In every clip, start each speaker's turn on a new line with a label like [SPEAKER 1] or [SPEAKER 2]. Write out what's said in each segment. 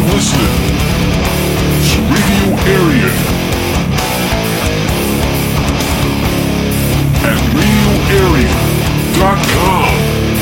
[SPEAKER 1] listening to Radio Aryan at RadioAryan.com.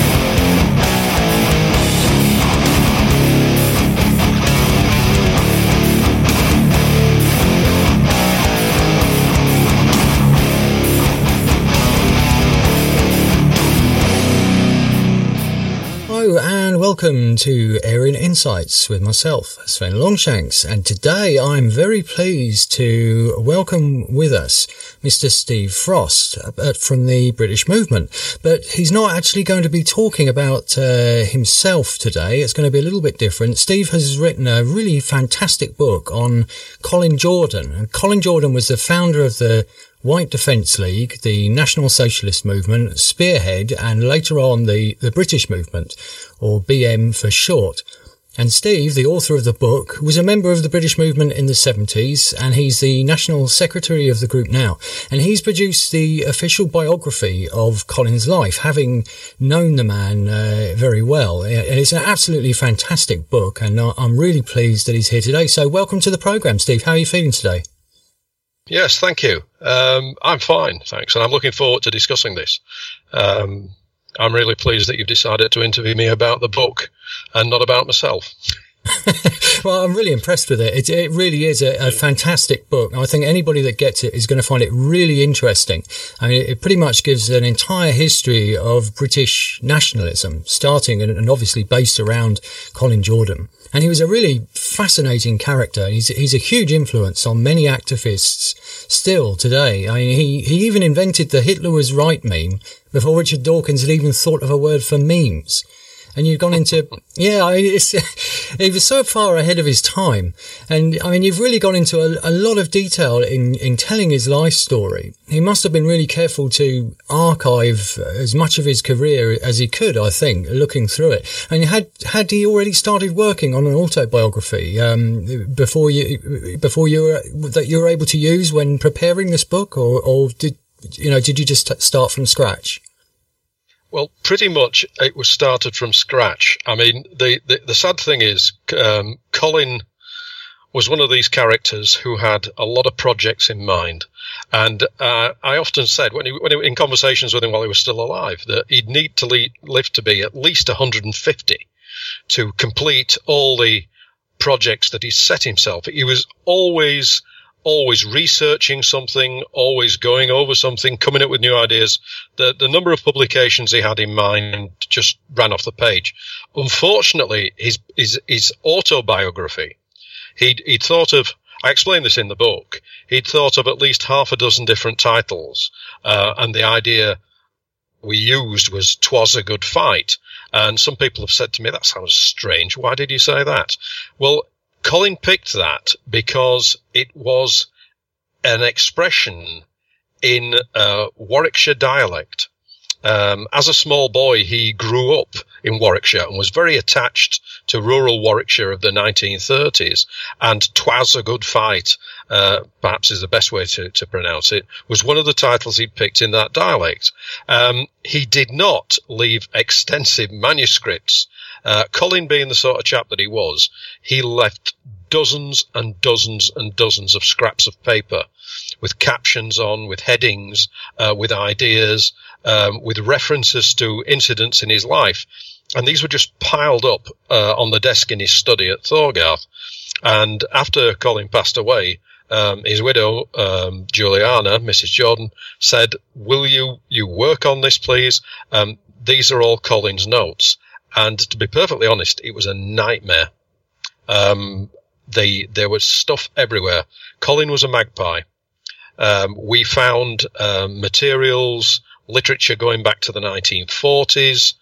[SPEAKER 2] And welcome to Aryan Insights with myself, Sven Longshanks, and today I'm very pleased to welcome with us Mr. Steve Frost from the British Movement. But he's not actually going to be talking about himself today. It's going to be a little bit different. Steve has written a really fantastic book on Colin Jordan, and Colin Jordan was the founder of the White Defence League, the National Socialist Movement, Spearhead, and later on the British Movement, or BM for short. And Steve, the author of the book, was a member of the British Movement in the 70s, and he's the National Secretary of the group now. And he's produced the official biography of Colin's life, having known the man very well. And it's an absolutely fantastic book, and I'm really pleased that he's here today. So welcome to the programme, Steve. How are you feeling today?
[SPEAKER 3] Yes, thank you. I'm fine, thanks, and I'm looking forward to discussing this. I'm really pleased that you've decided to interview me about the book and not about myself.
[SPEAKER 2] Well, I'm really impressed with it. It really is a fantastic book. I think anybody that gets it is going to find it really interesting. I mean, it pretty much gives an entire history of British nationalism, starting and obviously based around Colin Jordan. And he was a really fascinating character. He's a huge influence on many activists still today. I mean, he even invented the Hitler was right meme before Richard Dawkins had even thought of a word for memes. And you've gone into, yeah, I mean, he was so far ahead of his time. And I mean, you've really gone into a lot of detail in telling his life story. He must have been really careful to archive as much of his career as he could, I think, looking through it. And had he already started working on an autobiography, before you were able to use when preparing this book, or did you just start from scratch?
[SPEAKER 3] Well, pretty much it was started from scratch. I mean, the sad thing is, Colin was one of these characters who had a lot of projects in mind. And I often said, when in conversations with him while he was still alive, that he'd need to live to be at least 150 to complete all the projects that he set himself. He was always researching something, always going over something, coming up with new ideas. The number of publications he had in mind just ran off the page. Unfortunately, his autobiography, he'd thought of, I explain this in the book, he'd thought of at least half a dozen different titles, and the idea we used was "'Twas a Good Fight." And some people have said to me, that sounds strange. Why did you say that? Well, Colin picked that because it was an expression in Warwickshire dialect. As a small boy, he grew up in Warwickshire and was very attached to rural Warwickshire of the 1930s. And "'Twas a Good Fight," perhaps is the best way to pronounce it, was one of the titles he'd picked in that dialect. He did not leave extensive manuscripts. Colin, being the sort of chap that he was, he left dozens and dozens and dozens of scraps of paper with captions on, with headings, with ideas, with references to incidents in his life. And these were just piled up on the desk in his study at Thorgarth. And after Colin passed away, his widow, Juliana, Mrs. Jordan, said, "Will you work on this, please? These are all Colin's notes." And to be perfectly honest, it was a nightmare. There was stuff everywhere. Colin was a magpie. We found materials, literature going back to the 1940s,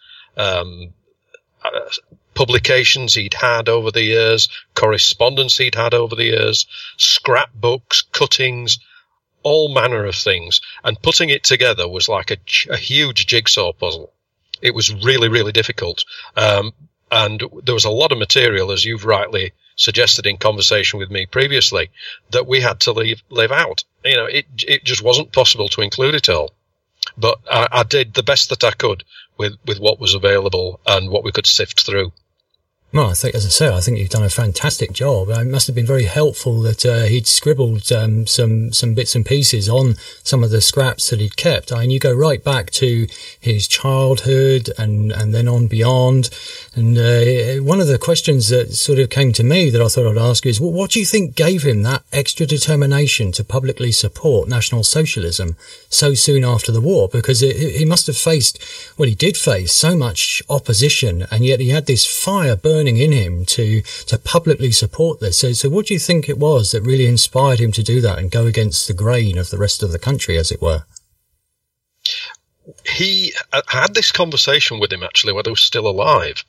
[SPEAKER 3] publications he'd had over the years, correspondence he'd had over the years, scrapbooks, cuttings, all manner of things. And putting it together was like a huge jigsaw puzzle. It was really, really difficult. And there was a lot of material, as you've rightly suggested in conversation with me previously, that we had to leave out. You know, it just wasn't possible to include it all. But I did the best that I could with what was available and what we could sift through.
[SPEAKER 2] Well, I think, as I say, I think you've done a fantastic job. It must have been very helpful that he'd scribbled some bits and pieces on some of the scraps that he'd kept. I mean, you go right back to his childhood and then on beyond. And one of the questions that sort of came to me that I thought I'd ask you is, well, what do you think gave him that extra determination to publicly support National Socialism so soon after the war? Because he must have faced, well, he did face so much opposition, and yet he had this fire burning in him to publicly support this. So what do you think it was that really inspired him to do that and go against the grain of the rest of the country, as it were?
[SPEAKER 3] He had this conversation with him, actually, when he was still alive.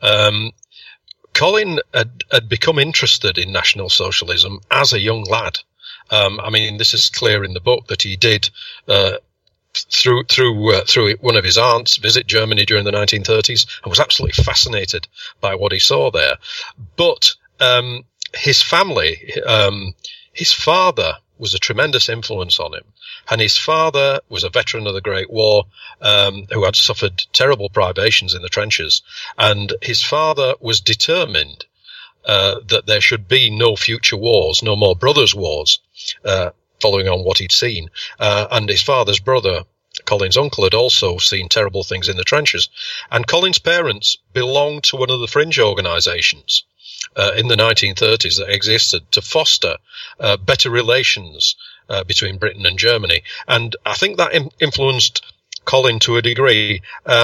[SPEAKER 3] Colin had become interested in National Socialism as a young lad. I mean, this is clear in the book that he did, through one of his aunts, visit Germany during the 1930s, and was absolutely fascinated by what he saw there. But his family, his father was a tremendous influence on him, and his father was a veteran of the Great War, who had suffered terrible privations in the trenches, and his father was determined that there should be no future wars, no more brothers' wars, following on what he'd seen. And his father's brother, Colin's uncle, had also seen terrible things in the trenches. And Colin's parents belonged to one of the fringe organisations in the 1930s that existed to foster better relations between Britain and Germany. And I think that influenced Colin to a degree.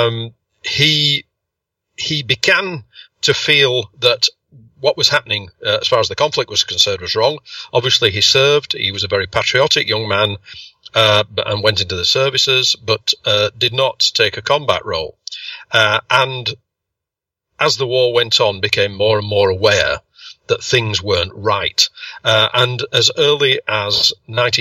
[SPEAKER 3] He began to feel that what was happening, as far as the conflict was concerned, was wrong. Obviously, he served. He was a very patriotic young man, and went into the services, but did not take a combat role. And as the war went on, became more and more aware that things weren't right. And as early as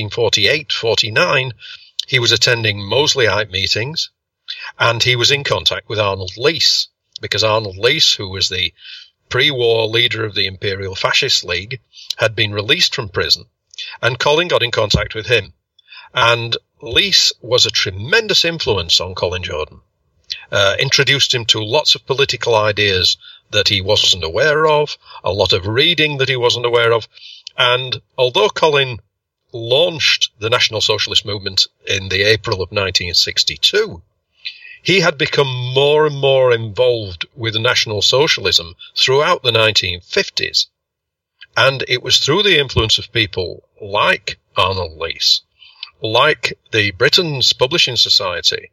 [SPEAKER 3] 1948-49, he was attending Mosleyite meetings, and he was in contact with Arnold Leese, because Arnold Leese, who was the pre-war leader of the Imperial Fascist League, had been released from prison, and Colin got in contact with him. And Leese was a tremendous influence on Colin Jordan, introduced him to lots of political ideas that he wasn't aware of, a lot of reading that he wasn't aware of. And although Colin launched the National Socialist movement in the April of 1962, he had become more and more involved with National Socialism throughout the 1950s. And it was through the influence of people like Arnold Leese, like the Britain's Publishing Society,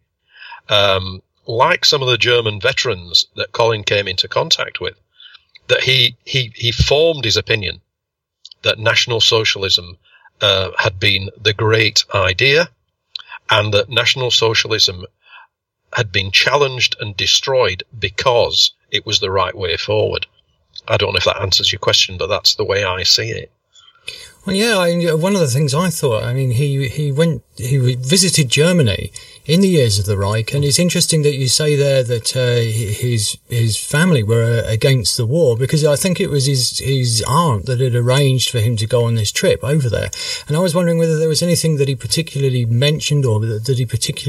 [SPEAKER 3] like some of the German veterans that Colin came into contact with, that he formed his opinion that National Socialism had been the great idea, and that National Socialism had been challenged and destroyed because it was the right way forward. I don't know if that answers your question, but that's the way I see it.
[SPEAKER 2] Well, yeah, one of the things I thought, I mean, he visited Germany in the years of the Reich, and it's interesting that you say there that his family were against the war, because I think it was his aunt that had arranged for him to go on this trip over there. And I was wondering whether there was anything that he particularly mentioned, or that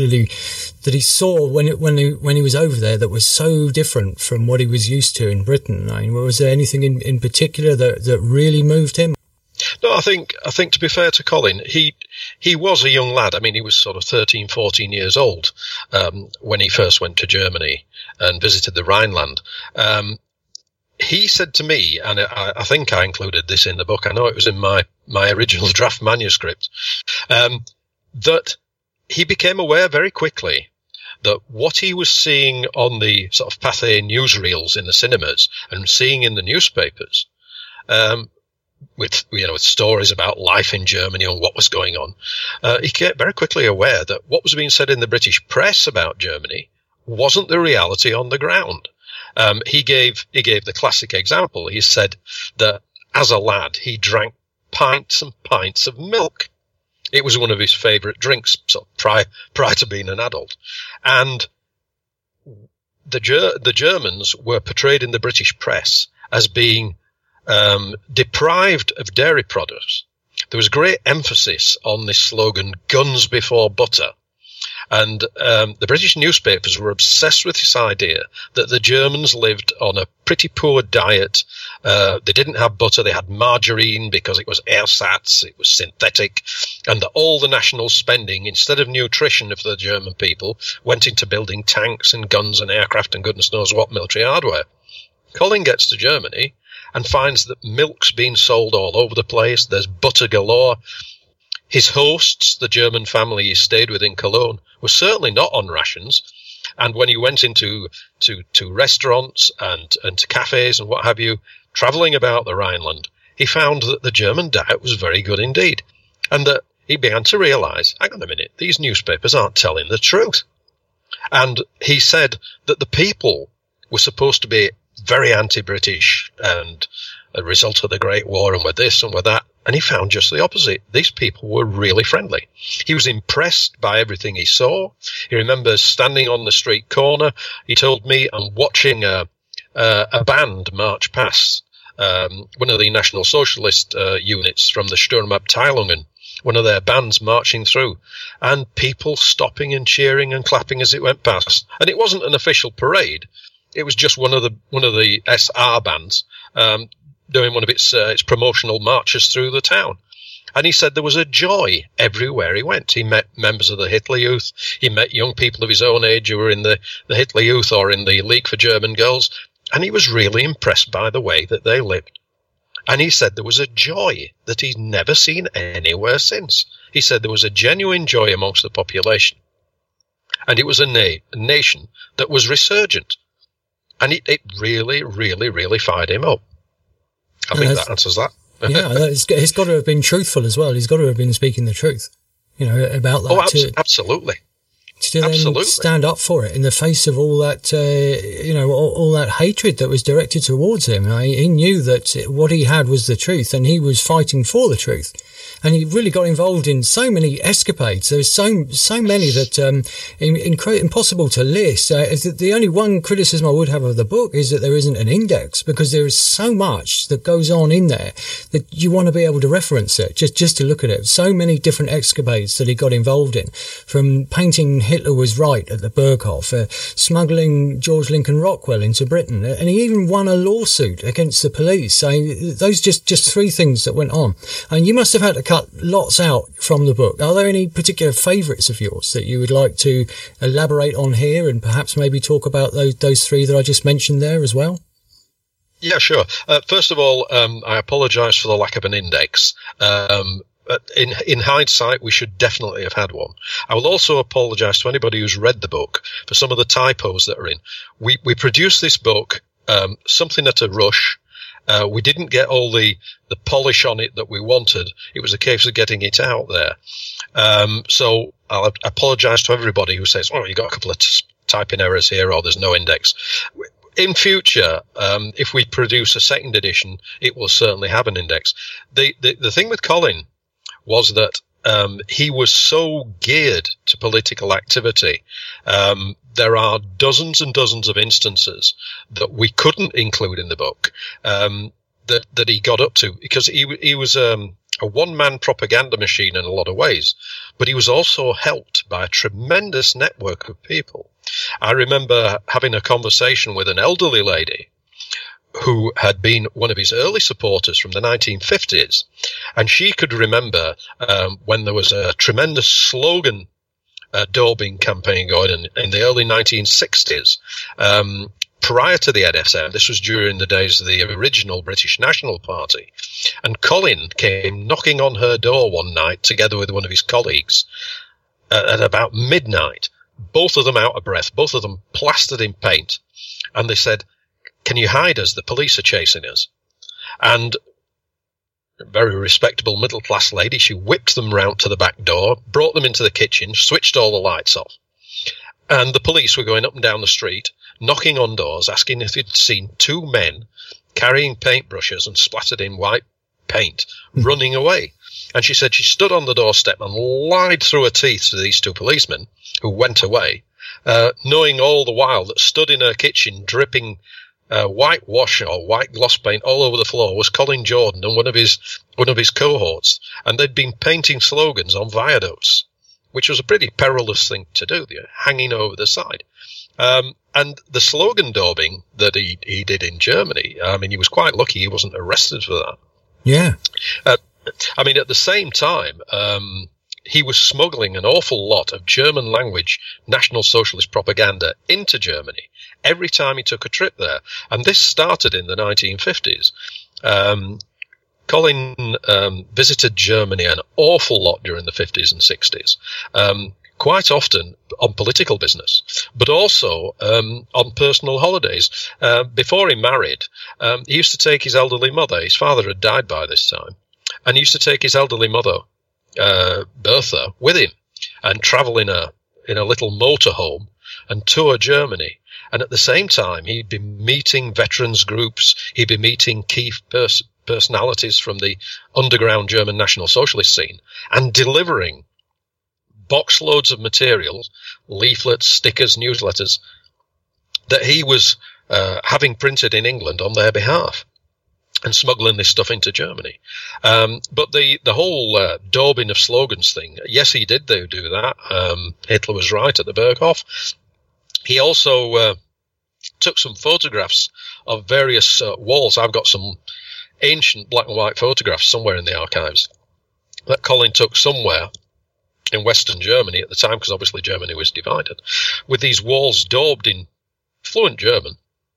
[SPEAKER 2] he saw when he was over there that was so different from what he was used to in Britain. I mean, was there anything in particular that really moved him?
[SPEAKER 3] No, I think to be fair to Colin, he was a young lad. I mean, he was sort of 13, 14 years old when he first went to Germany and visited the Rhineland. He said to me, and I think I included this in the book, I know it was in my original draft manuscript, that he became aware very quickly that what he was seeing on the sort of Pathé newsreels in the cinemas and seeing in the newspapers, with stories about life in Germany and what was going on, he became very quickly aware that what was being said in the British press about Germany wasn't the reality on the ground. He gave the classic example. He said that as a lad he drank pints and pints of milk. It was one of his favourite drinks, sort of prior to being an adult. And the Germans were portrayed in the British press as being deprived of dairy products. There was great emphasis on this slogan, guns before butter. And the British newspapers were obsessed with this idea that the Germans lived on a pretty poor diet. They didn't have butter, they had margarine because it was ersatz, it was synthetic, and that all the national spending, instead of nutrition of the German people, went into building tanks and guns and aircraft and goodness knows what military hardware. Colin gets to Germany and finds that milk's being sold all over the place, there's butter galore. His hosts, the German family he stayed with in Cologne, were certainly not on rations. And when he went into to restaurants and to cafes and what have you, travelling about the Rhineland, he found that the German diet was very good indeed. And that he began to realise, hang on a minute, these newspapers aren't telling the truth. And he said that the people were supposed to be very anti-British and a result of the Great War and with this and with that. And he found just the opposite. These people were really friendly. He was impressed by everything he saw. He remembers standing on the street corner. He told me, and watching a band march past one of the National Socialist units from the Sturmabteilungen, one of their bands marching through, and people stopping and cheering and clapping as it went past. And it wasn't an official parade. It was just one of the SR bands doing one of its promotional marches through the town. And he said there was a joy everywhere he went. He met members of the Hitler Youth. He met young people of his own age who were in the Hitler Youth or in the League for German Girls. And he was really impressed by the way that they lived. And he said there was a joy that he's never seen anywhere since. He said there was a genuine joy amongst the population. And it was a nation that was resurgent. And it really, really, really fired him up. I think that answers that.
[SPEAKER 2] Yeah, he's got to have been truthful as well. He's got to have been speaking the truth, about that.
[SPEAKER 3] Oh, absolutely.
[SPEAKER 2] To then stand up for it in the face of all that, all that hatred that was directed towards him. He knew that what he had was the truth, and he was fighting for the truth. And he really got involved in so many escapades. There's so many that impossible to list. The only one criticism I would have of the book is that there isn't an index, because there is so much that goes on in there that you want to be able to reference it, just to look at it. So many different escapades that he got involved in, from painting Hitler was right at the Berghof, smuggling George Lincoln Rockwell into Britain, and he even won a lawsuit against the police. Those just three things that went on. And you must have had to cut lots out from the book. Are there any particular favourites of yours that you would like to elaborate on here, and perhaps maybe talk about those three that I just mentioned there as well?
[SPEAKER 3] Yeah, sure. First of all, I apologise for the lack of an index. In hindsight, we should definitely have had one. I will also apologise to anybody who's read the book for some of the typos that are in. We produced this book something at a rush. We didn't get all the polish on it that we wanted. It was a case of getting it out there. So I'll apologise to everybody who says, oh, you got a couple of typing errors here, or there's no index. In future, if we produce a second edition, it will certainly have an index. The thing with Colin was that he was so geared to political activity. There are dozens and dozens of instances that we couldn't include in the book that he got up to, because he was a one-man propaganda machine in a lot of ways, but he was also helped by a tremendous network of people. I remember having a conversation with an elderly lady who had been one of his early supporters from the 1950s, and she could remember when there was a tremendous slogan daubing campaign going in the early 1960s. Prior to the NSM, this was during the days of the original British National Party, and Colin came knocking on her door one night together with one of his colleagues at about midnight, both of them out of breath, both of them plastered in paint, and they said, "Can you hide us? The police are chasing us." And a very respectable middle-class lady, she whipped them round to the back door, brought them into the kitchen, switched all the lights off. And the police were going up and down the street, knocking on doors, asking if they'd seen two men carrying paintbrushes and splattered in white paint, running away. And she said she stood on the doorstep and lied through her teeth to these two policemen, who went away, knowing all the while that stood in her kitchen, dripping whitewash or white gloss paint all over the floor, was Colin Jordan and one of his cohorts, and they'd been painting slogans on viaducts which was a pretty perilous thing to do, hanging over the side. And the slogan daubing that he did in Germany, I mean, he was quite lucky he wasn't arrested for that.
[SPEAKER 2] Yeah.
[SPEAKER 3] I mean, at the same time, he was smuggling an awful lot of German language National Socialist propaganda into Germany every time he took a trip there. And this started in the 1950s. Colin visited Germany an awful lot during the 50s and 60s, quite often on political business, but also on personal holidays. Before he married, he used to take his elderly mother. His father had died by this time, and he used to take his elderly mother, Bertha, with him and travel in a little motorhome and tour Germany. And at the same time, he'd be meeting veterans groups. He'd be meeting key personalities from the underground German National Socialist scene and delivering box loads of materials, leaflets, stickers, newsletters that he was having printed in England on their behalf and smuggling this stuff into Germany. But the whole daubing of slogans thing, yes, he did do that. Hitler was right at the Berghof. He also took some photographs of various walls. I've got some ancient black and white photographs somewhere in the archives that Colin took somewhere in Western Germany at the time, because obviously Germany was divided, with these walls daubed in fluent German,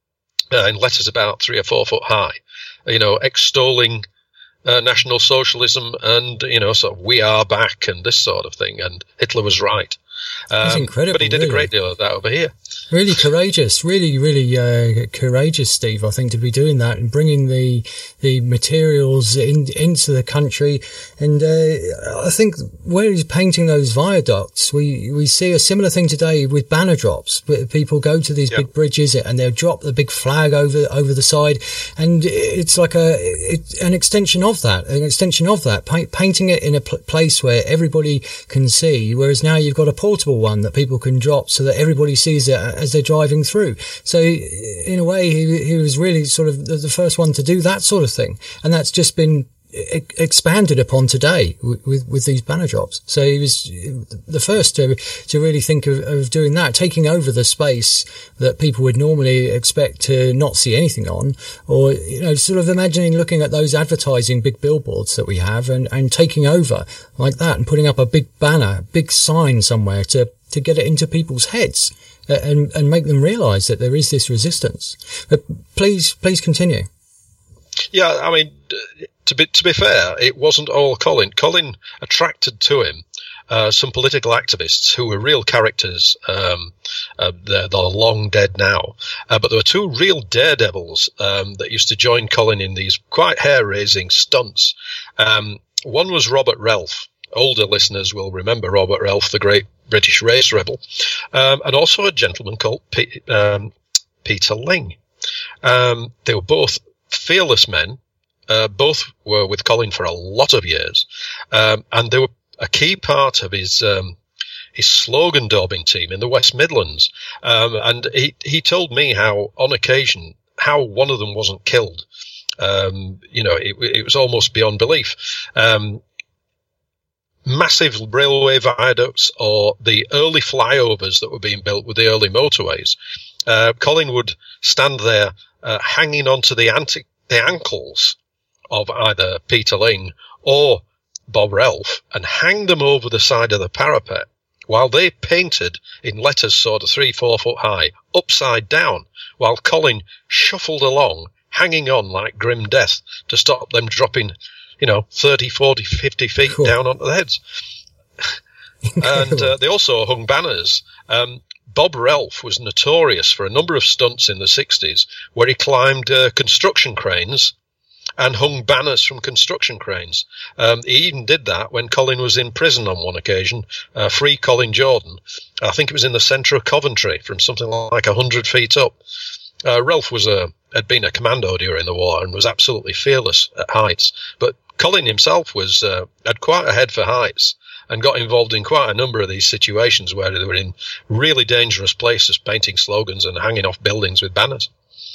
[SPEAKER 3] in letters about 3 or 4 foot high, extolling National Socialism and, sort of, we are back and this sort of thing, and Hitler was right.
[SPEAKER 2] That's incredible.
[SPEAKER 3] But he did a great deal of that over here.
[SPEAKER 2] Really courageous, really courageous, Steve, I think, to be doing that and bringing the materials into the country. And I think where he's painting those viaducts, we see a similar thing today with banner drops. People go to these big bridges and they'll drop the big flag over the side, and it's like an extension of that, painting it in a place where everybody can see, whereas now you've got a portable one that people can drop so that everybody sees it as they're driving through. So in a way, he was really sort of the first one to do that sort of thing. And that's just been expanded upon today with these banner drops. So he was the first to really think of doing that, taking over the space that people would normally expect to not see anything on, or, sort of imagining looking at those advertising big billboards that we have and taking over like that and putting up a big banner, big sign somewhere to get it into people's heads and make them realize that there is this resistance. But please continue.
[SPEAKER 3] Yeah, I mean, to be fair, it wasn't all Colin. Colin attracted to him some political activists who were real characters. They're long dead now. But there were 2 real daredevils that used to join Colin in these quite hair-raising stunts. One was Robert Relf. Older listeners will remember Robert Relf, the great British race rebel. And also a gentleman called Peter Ling. They were both fearless men. Both were with Colin for a lot of years, and they were a key part of his slogan daubing team in the West Midlands. And he told me how, on occasion, how one of them wasn't killed. It was almost beyond belief. Massive railway viaducts or the early flyovers that were being built with the early motorways. Colin would stand there hanging onto the ankles of either Peter Ling or Bob Relf and hang them over the side of the parapet while they painted in letters sort of 3-4 foot high, upside down, while Colin shuffled along, hanging on like grim death to stop them dropping, 30, 40, 50 feet down onto their heads. And they also hung banners. Bob Relf was notorious for a number of stunts in the 60s where he climbed construction cranes and hung banners from construction cranes. He even did that when Colin was in prison on one occasion, Free Colin Jordan. I think it was in the centre of Coventry from something like 100 feet up. Relf had been a commando during the war and was absolutely fearless at heights. But Colin himself had quite a head for heights and got involved in quite a number of these situations where they were in really dangerous places, painting slogans and hanging off buildings with banners.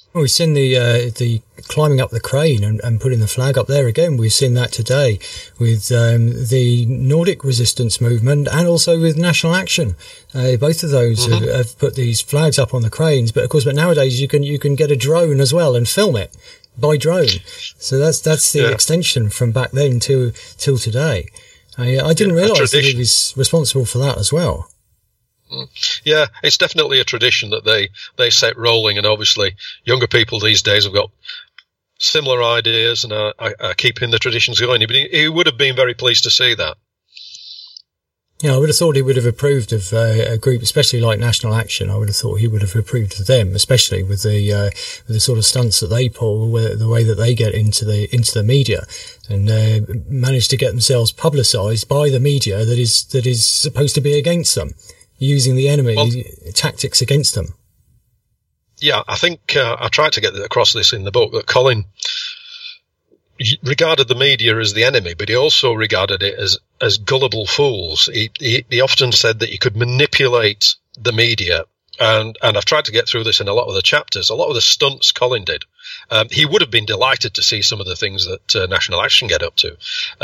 [SPEAKER 2] Well, we've seen the climbing up the crane and putting the flag up there again. We've seen that today with the Nordic resistance movement and also with National Action. Both of those have put these flags up on the cranes. But of course, nowadays you can get a drone as well and film it by drone. So that's the extension from back then till today. I didn't realise that he was responsible for that as well.
[SPEAKER 3] Yeah, it's definitely a tradition that they set rolling, and obviously younger people these days have got similar ideas and are keeping the traditions going. He would have been very pleased to see that.
[SPEAKER 2] Yeah, I would have thought he would have approved of a group, especially like National Action. I would have thought he would have approved of them, especially with the sort of stunts that they pull, the way that they get into the media, and manage to get themselves publicised by the media that is supposed to be against them, using the enemy tactics against them.
[SPEAKER 3] Yeah, I think I tried to get across this in the book, that Colin regarded the media as the enemy, but he also regarded it as gullible fools. He often said that you could manipulate the media, and I've tried to get through this in a lot of the chapters. A lot of the stunts Colin did, he would have been delighted to see some of the things that National Action get up to.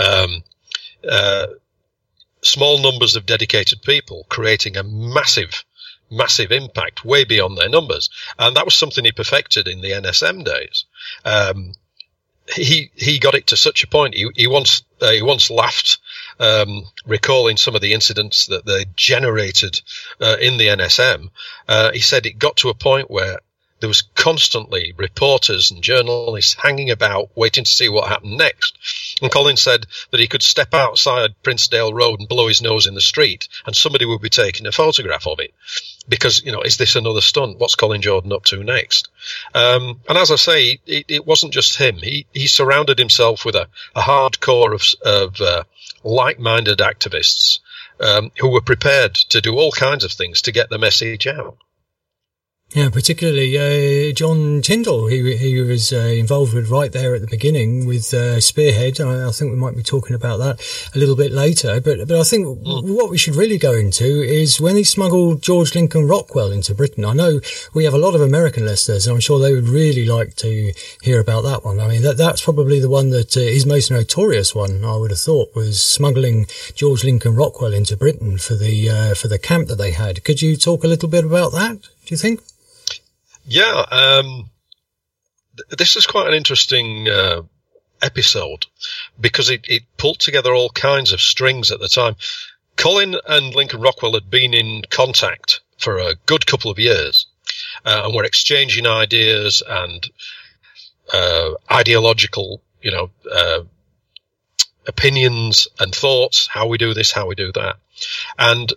[SPEAKER 3] Small numbers of dedicated people creating a massive impact way beyond their numbers. And that was something he perfected in the NSM days. He got it to such a point. He once laughed, recalling some of the incidents that they generated, in the NSM. He said it got to a point where there was constantly reporters and journalists hanging about, waiting to see what happened next. And Colin said that he could step outside Princedale Road and blow his nose in the street, and somebody would be taking a photograph of it. Because, is this another stunt? What's Colin Jordan up to next? And as I say, it wasn't just him. He surrounded himself with a hard core of like-minded activists, who were prepared to do all kinds of things to get the message out.
[SPEAKER 2] Yeah, particularly John Tyndall, he was involved with right there at the beginning with Spearhead. I think we might be talking about that a little bit later. But I think what we should really go into is when he smuggled George Lincoln Rockwell into Britain. I know we have a lot of American listeners, and I'm sure they would really like to hear about that one. I mean, that's probably the one that is most notorious one, I would have thought, was smuggling George Lincoln Rockwell into Britain for the camp that they had. Could you talk a little bit about that, do you think?
[SPEAKER 3] Yeah, this is quite an interesting episode because it pulled together all kinds of strings at the time. Colin and Lincoln Rockwell had been in contact for a good couple of years, and were exchanging ideas and ideological, opinions and thoughts. How we do this, how we do that, and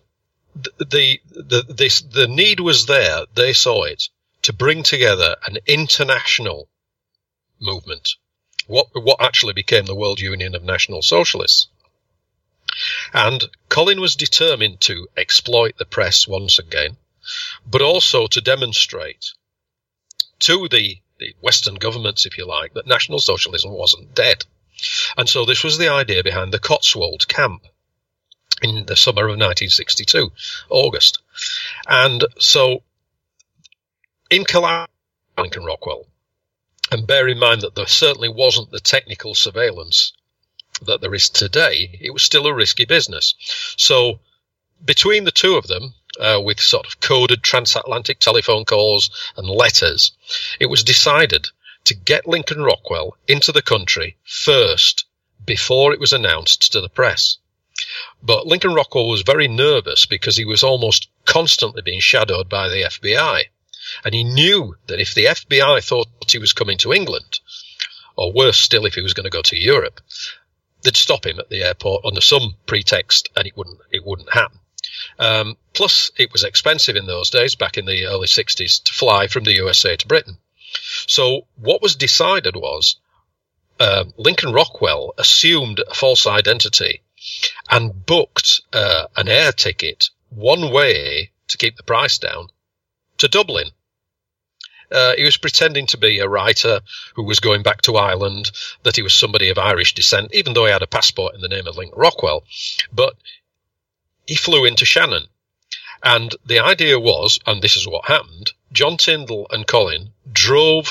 [SPEAKER 3] the need was there. They saw it, to bring together an international movement, what actually became the World Union of National Socialists. And Colin was determined to exploit the press once again, but also to demonstrate to the Western governments, if you like, that National Socialism wasn't dead. And so this was the idea behind the Cotswold camp in the summer of 1962, August. And so in collaboration with Lincoln Rockwell, and bear in mind that there certainly wasn't the technical surveillance that there is today, it was still a risky business. So between the two of them, with sort of coded transatlantic telephone calls and letters, it was decided to get Lincoln Rockwell into the country first before it was announced to the press. But Lincoln Rockwell was very nervous because he was almost constantly being shadowed by the FBI. And he knew that if the FBI thought he was coming to England, or worse still, if he was going to go to Europe, they'd stop him at the airport under some pretext, and it wouldn't happen. Plus, it was expensive in those days, back in the early 60s, to fly from the USA to Britain. So what was decided was Lincoln Rockwell assumed a false identity and booked an air ticket one way to keep the price down to Dublin. He was pretending to be a writer who was going back to Ireland, that he was somebody of Irish descent, even though he had a passport in the name of Lincoln Rockwell. But he flew into Shannon. And the idea was, and this is what happened, John Tyndall and Colin drove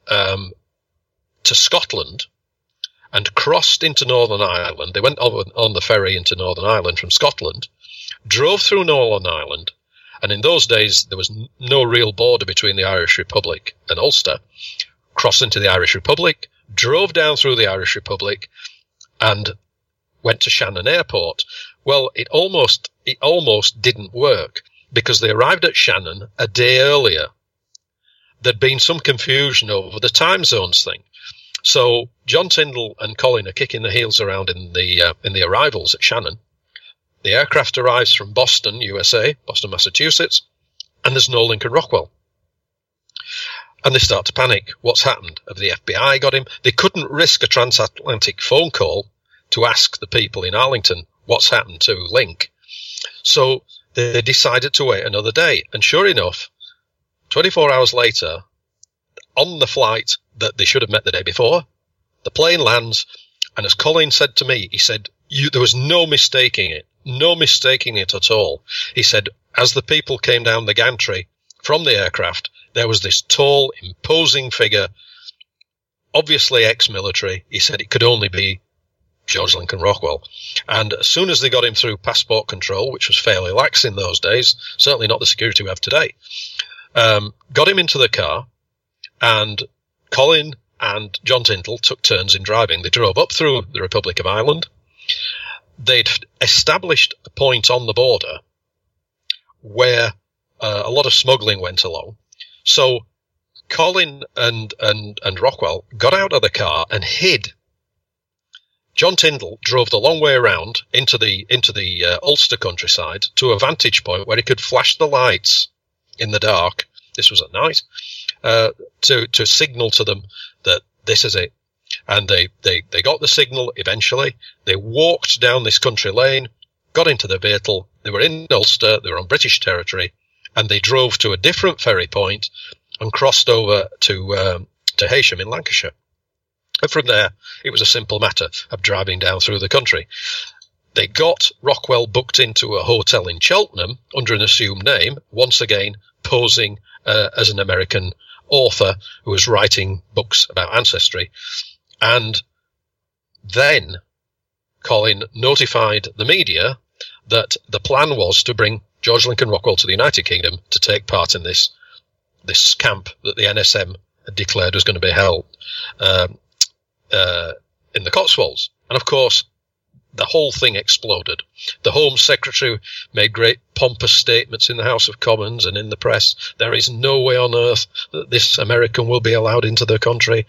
[SPEAKER 3] to Scotland and crossed into Northern Ireland. They went on the ferry into Northern Ireland from Scotland, drove through Northern Ireland, and in those days there was no real border between the Irish Republic and Ulster, crossed into the Irish Republic, drove down through the Irish Republic, and went to Shannon Airport. Well, it almost didn't work, because they arrived at Shannon a day earlier. There'd been some confusion over the time zones thing. So John Tyndall and Colin are kicking their heels around in the arrivals at Shannon. The aircraft arrives from Boston, USA, Boston, Massachusetts, and there's no Lincoln Rockwell. And they start to panic. What's happened? Have the FBI got him? They couldn't risk a transatlantic phone call to ask the people in Arlington what's happened to Link. So they decided to wait another day. And sure enough, 24 hours later, on the flight that they should have met the day before, the plane lands, and as Colin said to me, he said, there was no mistaking it at all. He said, as the people came down the gantry from the aircraft, there was this tall, imposing figure, obviously ex-military. He said it could only be George Lincoln Rockwell. And as soon as they got him through passport control, which was fairly lax in those days, certainly not the security we have today, got him into the car, and Colin and John Tyndall took turns in driving. They drove up through the Republic of Ireland. They'd established a point on the border where a lot of smuggling went along. So Colin and Rockwell got out of the car and hid. John Tyndall drove the long way around into the Ulster countryside to a vantage point where he could flash the lights in the dark. This was at night, to signal to them that this is it. And they got the signal eventually. They walked down this country lane, got into the vehicle. They were in Ulster. They were on British territory, and they drove to a different ferry point and crossed over to Heysham in Lancashire. And from there, it was a simple matter of driving down through the country. They got Rockwell booked into a hotel in Cheltenham under an assumed name, once again posing as an American author who was writing books about ancestry. And then Colin notified the media that the plan was to bring George Lincoln Rockwell to the United Kingdom to take part in this camp that the NSM had declared was going to be held in the Cotswolds. And of course, the whole thing exploded. The Home Secretary made great pompous statements in the House of Commons and in the press. There is no way on earth that this American will be allowed into the country.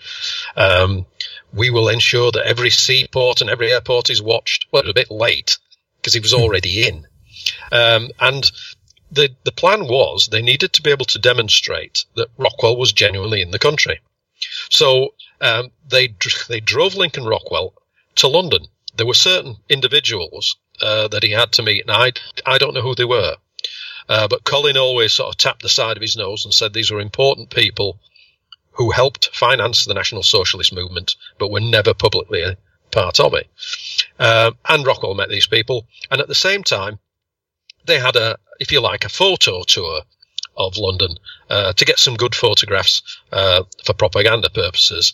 [SPEAKER 3] We will ensure that every seaport and every airport is watched. Well, it was a bit late because he was already in. And the plan was they needed to be able to demonstrate that Rockwell was genuinely in the country. So they drove Lincoln Rockwell to London. There were certain individuals that he had to meet, and I don't know who they were. But Colin always sort of tapped the side of his nose and said these were important people who helped finance the National Socialist movement, but were never publicly a part of it. And Rockwell met these people, and at the same time, they had if you like, a photo tour of London to get some good photographs for propaganda purposes.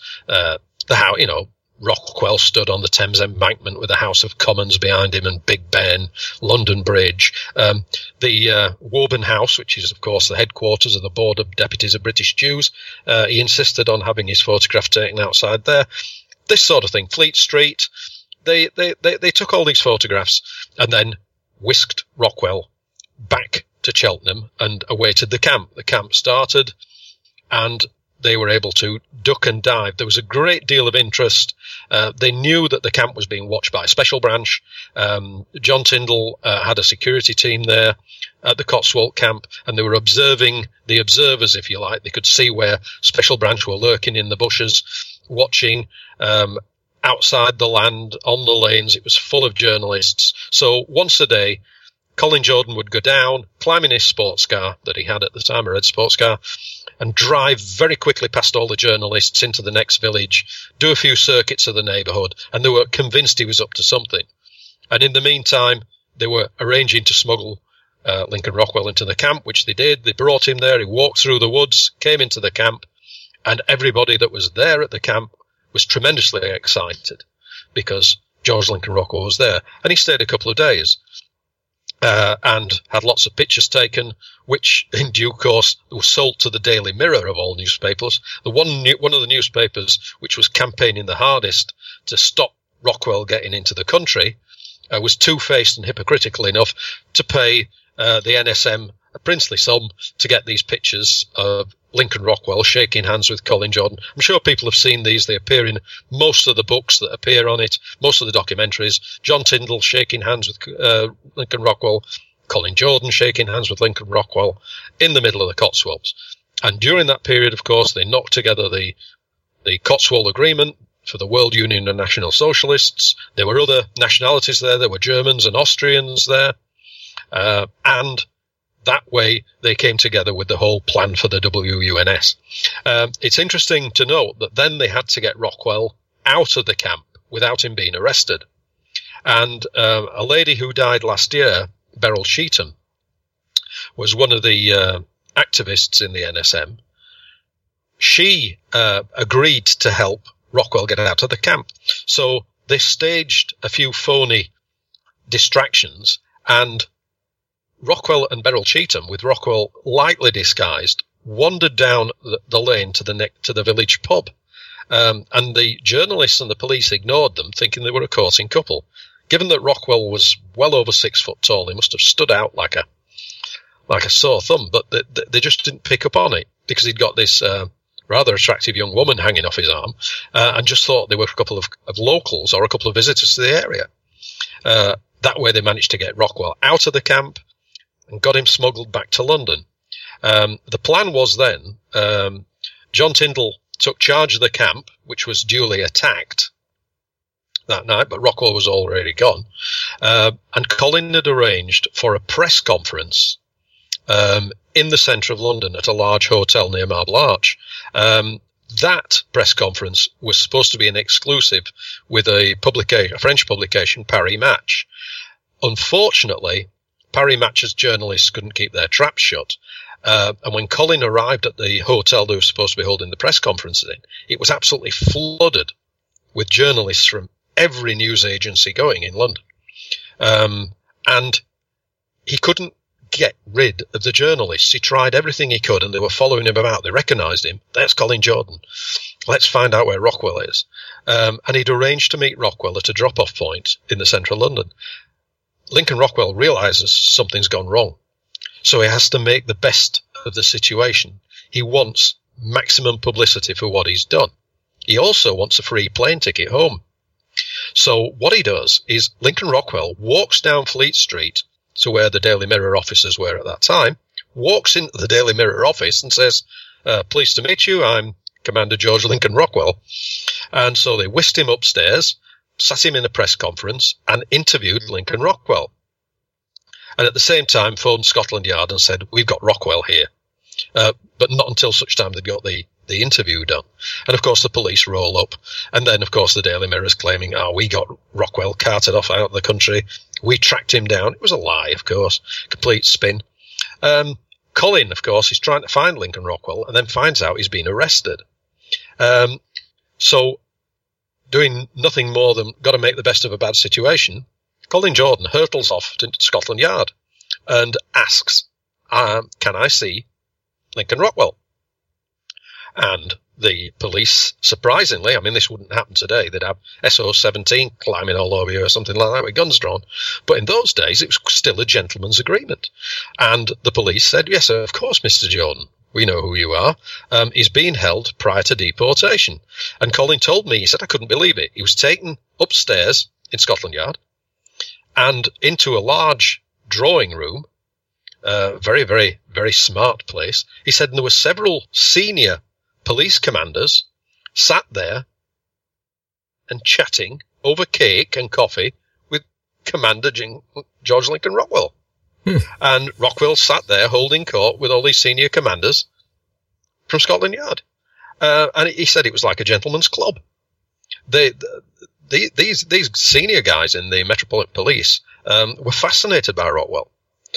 [SPEAKER 3] Rockwell stood on the Thames Embankment with the House of Commons behind him and Big Ben, London Bridge. The Woburn House, which is, of course, the headquarters of the Board of Deputies of British Jews, he insisted on having his photograph taken outside there. This sort of thing. Fleet Street. They took all these photographs and then whisked Rockwell back to Cheltenham and awaited the camp. The camp started, and they were able to duck and dive. There was a great deal of interest. They knew that the camp was being watched by a special branch. John Tyndall had a security team there at the Cotswold camp, and they were observing the observers, if you like. They could see where special branch were lurking in the bushes, watching outside the land, on the lanes. It was full of journalists. So once a day, Colin Jordan would go down, climb in his sports car that he had at the time, a red sports car, and drive very quickly past all the journalists into the next village, do a few circuits of the neighbourhood, and they were convinced he was up to something. And in the meantime, they were arranging to smuggle Lincoln Rockwell into the camp, which they did. They brought him there. He walked through the woods, came into the camp, And everybody that was there at the camp was tremendously excited because George Lincoln Rockwell was there. And he stayed a couple of days and had lots of pictures taken, which in due course were sold to the Daily Mirror of all newspapers. The one of the newspapers which was campaigning the hardest to stop Rockwell getting into the country was two-faced and hypocritical enough to pay the NSM a princely sum to get these pictures of Lincoln Rockwell shaking hands with Colin Jordan. I'm sure people have seen these. They appear in most of the books that appear on it, most of the documentaries. John Tyndall shaking hands with Lincoln Rockwell, Colin Jordan shaking hands with Lincoln Rockwell in the middle of the Cotswolds. And during that period, of course, they knocked together the Cotswold Agreement for the World Union of National Socialists. There were other nationalities there. There were Germans and Austrians there. And that way they came together with the whole plan for the WUNS. It's interesting to note that then they had to get Rockwell out of the camp without him being arrested. And a lady who died last year, Beryl Cheatham, was one of the activists in the NSM. She agreed to help Rockwell get out of the camp. So they staged a few phony distractions, and Rockwell and Beryl Cheatham, with Rockwell lightly disguised, wandered down the lane to the village pub. And the journalists and the police ignored them, thinking they were a courting couple. Given that Rockwell was well over 6 foot tall, he must have stood out like a sore thumb, but they just didn't pick up on it because he'd got this rather attractive young woman hanging off his arm, and just thought they were a couple of locals or a couple of visitors to the area. That way they managed to get Rockwell out of the camp and got him smuggled back to London. The plan was then, John Tyndall took charge of the camp, which was duly attacked that night, but Rockwell was already gone. And Colin had arranged for a press conference in the centre of London at a large hotel near Marble Arch. That press conference was supposed to be an exclusive with a French publication, Paris Match. Unfortunately, Paris Match's journalists couldn't keep their traps shut. And when Colin arrived at the hotel they were supposed to be holding the press conferences in, it was absolutely flooded with journalists from every news agency going in London. And he couldn't get rid of the journalists. He tried everything he could, and they were following him about. They recognised him. That's Colin Jordan. Let's find out where Rockwell is. And he'd arranged to meet Rockwell at a drop-off point in the centre of London. Lincoln Rockwell realises something's gone wrong, so he has to make the best of the situation. He wants maximum publicity for what he's done. He also wants a free plane ticket home. So what he does is Lincoln Rockwell walks down Fleet Street to where the Daily Mirror officers were at that time, walks into the Daily Mirror office and says, pleased to meet you, I'm Commander George Lincoln Rockwell. And so they whisked him upstairs, sat him in a press conference, and interviewed Lincoln Rockwell. And at the same time phoned Scotland Yard and said, we've got Rockwell here. But not until such time they'd got the interview done. And of course the police roll up. And then of course the Daily Mirror's claiming, we got Rockwell carted off out of the country. We tracked him down. It was a lie, of course. Complete spin. Colin, of course, is trying to find Lincoln Rockwell and then finds out he's been arrested. So doing nothing more than got to make the best of a bad situation, Colin Jordan hurtles off to Scotland Yard and asks, can I see Lincoln Rockwell? And the police, surprisingly, I mean, this wouldn't happen today. They'd have SO-17 climbing all over you or something like that with guns drawn. But in those days, it was still a gentleman's agreement. And the police said, yes, of course, Mr. Jordan. We know who you are. He's been held prior to deportation. And Colin told me, he said, I couldn't believe it. He was taken upstairs in Scotland Yard and into a large drawing room, very, very, very smart place. He said, and there were several senior police commanders sat there and chatting over cake and coffee with Commander George Lincoln Rockwell. And Rockwell sat there holding court with all these senior commanders from Scotland Yard. And he said it was like a gentleman's club. These senior guys in the Metropolitan Police were fascinated by Rockwell.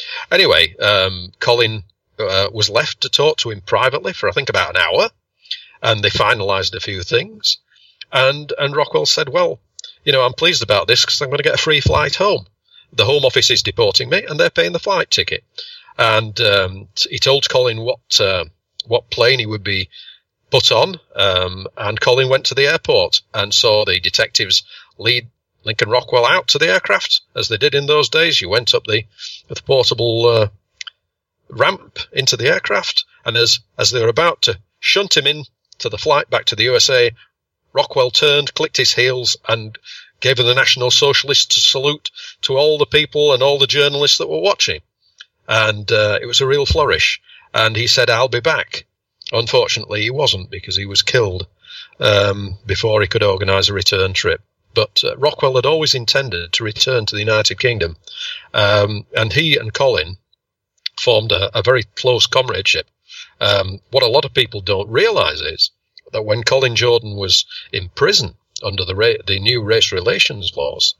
[SPEAKER 3] Anyway, Colin was left to talk to him privately for, I think, about an hour. and they finalised a few things. And Rockwell said, well, I'm pleased about this because I'm going to get a free flight home. The Home Office is deporting me, and they're paying the flight ticket. And he told Colin what plane he would be put on, and Colin went to the airport and saw the detectives lead Lincoln Rockwell out to the aircraft, as they did in those days. You went up the portable ramp into the aircraft, and as they were about to shunt him in to the flight back to the USA, Rockwell turned, clicked his heels, and gave the National Socialist salute to all the people and all the journalists that were watching. And it was a real flourish. And he said, I'll be back. Unfortunately, he wasn't, because he was killed before he could organise a return trip. But Rockwell had always intended to return to the United Kingdom. And he and Colin formed a very close comradeship. What a lot of people don't realise is that when Colin Jordan was in prison under the new race relations laws,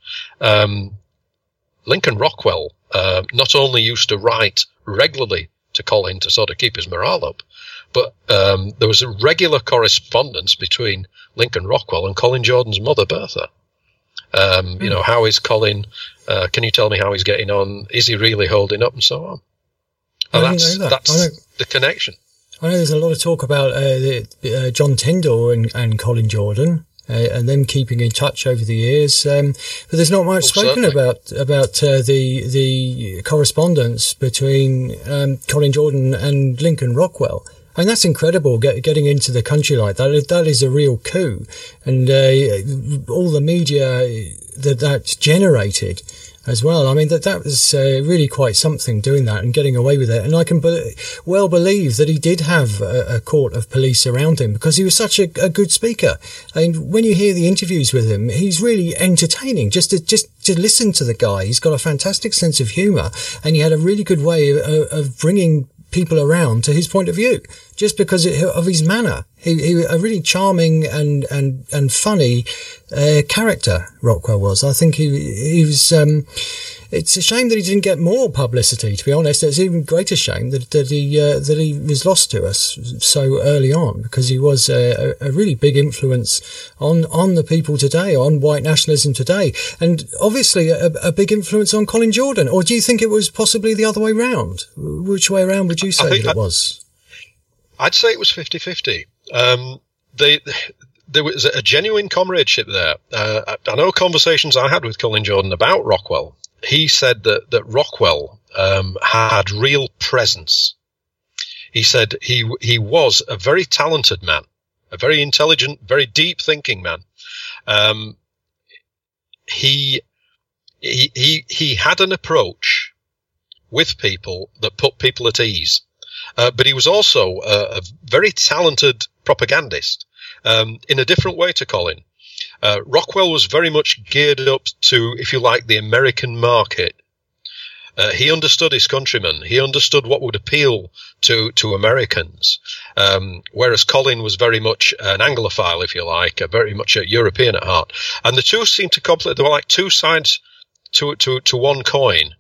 [SPEAKER 3] Lincoln Rockwell not only used to write regularly to Colin to sort of keep his morale up, but there was a regular correspondence between Lincoln Rockwell and Colin Jordan's mother, Bertha. How is Colin? Can you tell me how he's getting on? Is he really holding up, and so on? That's the connection.
[SPEAKER 2] I know there's a lot of talk about John Tyndall and Colin Jordan, and them keeping in touch over the years. But there's not much spoken about the correspondence between Colin Jordan and Lincoln Rockwell. I mean, that's incredible, getting into the country like that. That is a real coup. And all the media that's generated as well. I mean, that was really quite something, doing that and getting away with it. And I can well believe that he did have a court of police around him, because he was such a good speaker. And when you hear the interviews with him, he's really entertaining. Just to listen to the guy, he's got a fantastic sense of humour, and he had a really good way of bringing people around to his point of view, just because of his manner. He a really charming and funny character, Rockwell was. I think he was. It's a shame that he didn't get more publicity, to be honest. It's even greater shame that he was lost to us so early on, because he was a really big influence on the people today, on white nationalism today, and obviously a big influence on Colin Jordan. Or do you think it was possibly the other way round? Which way around would you say that it was?
[SPEAKER 3] I'd say it was 50-50. There was a genuine comradeship there. I know conversations I had with Colin Jordan about Rockwell. He said that Rockwell had real presence. He said he was a very talented man, a very intelligent, very deep thinking man. He had an approach with people that put people at ease. But he was also a very talented propagandist, in a different way to Colin. Rockwell was very much geared up to, if you like, the American market. He understood his countrymen. He understood what would appeal to Americans. Whereas Colin was very much an Anglophile, if you like, very much a European at heart. And the two seemed to complement. They were like two sides to one coin.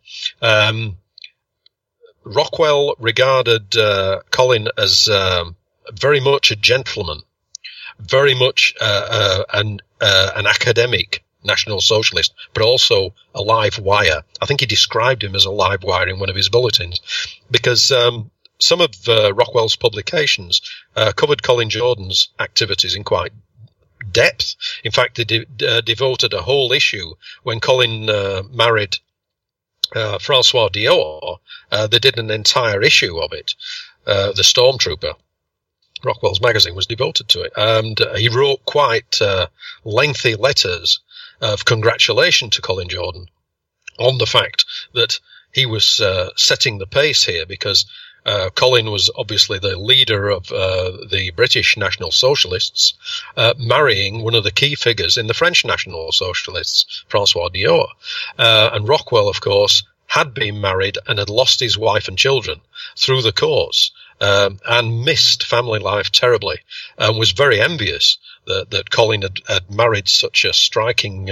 [SPEAKER 3] Rockwell regarded Colin as very much a gentleman, very much an academic National Socialist, but also a live wire. I think he described him as a live wire in one of his bulletins, because some of Rockwell's publications covered Colin Jordan's activities in quite depth. In fact, they devoted a whole issue when Colin married Francois Dior. They did an entire issue of it. The Stormtrooper, Rockwell's magazine, was devoted to it. And he wrote quite lengthy letters of congratulation to Colin Jordan on the fact that he was setting the pace here, because Colin was obviously the leader of the British National Socialists, marrying one of the key figures in the French National Socialists, Francois Dior. And Rockwell, of course, had been married and had lost his wife and children through the cause, and missed family life terribly, and was very envious that Colin had married such a striking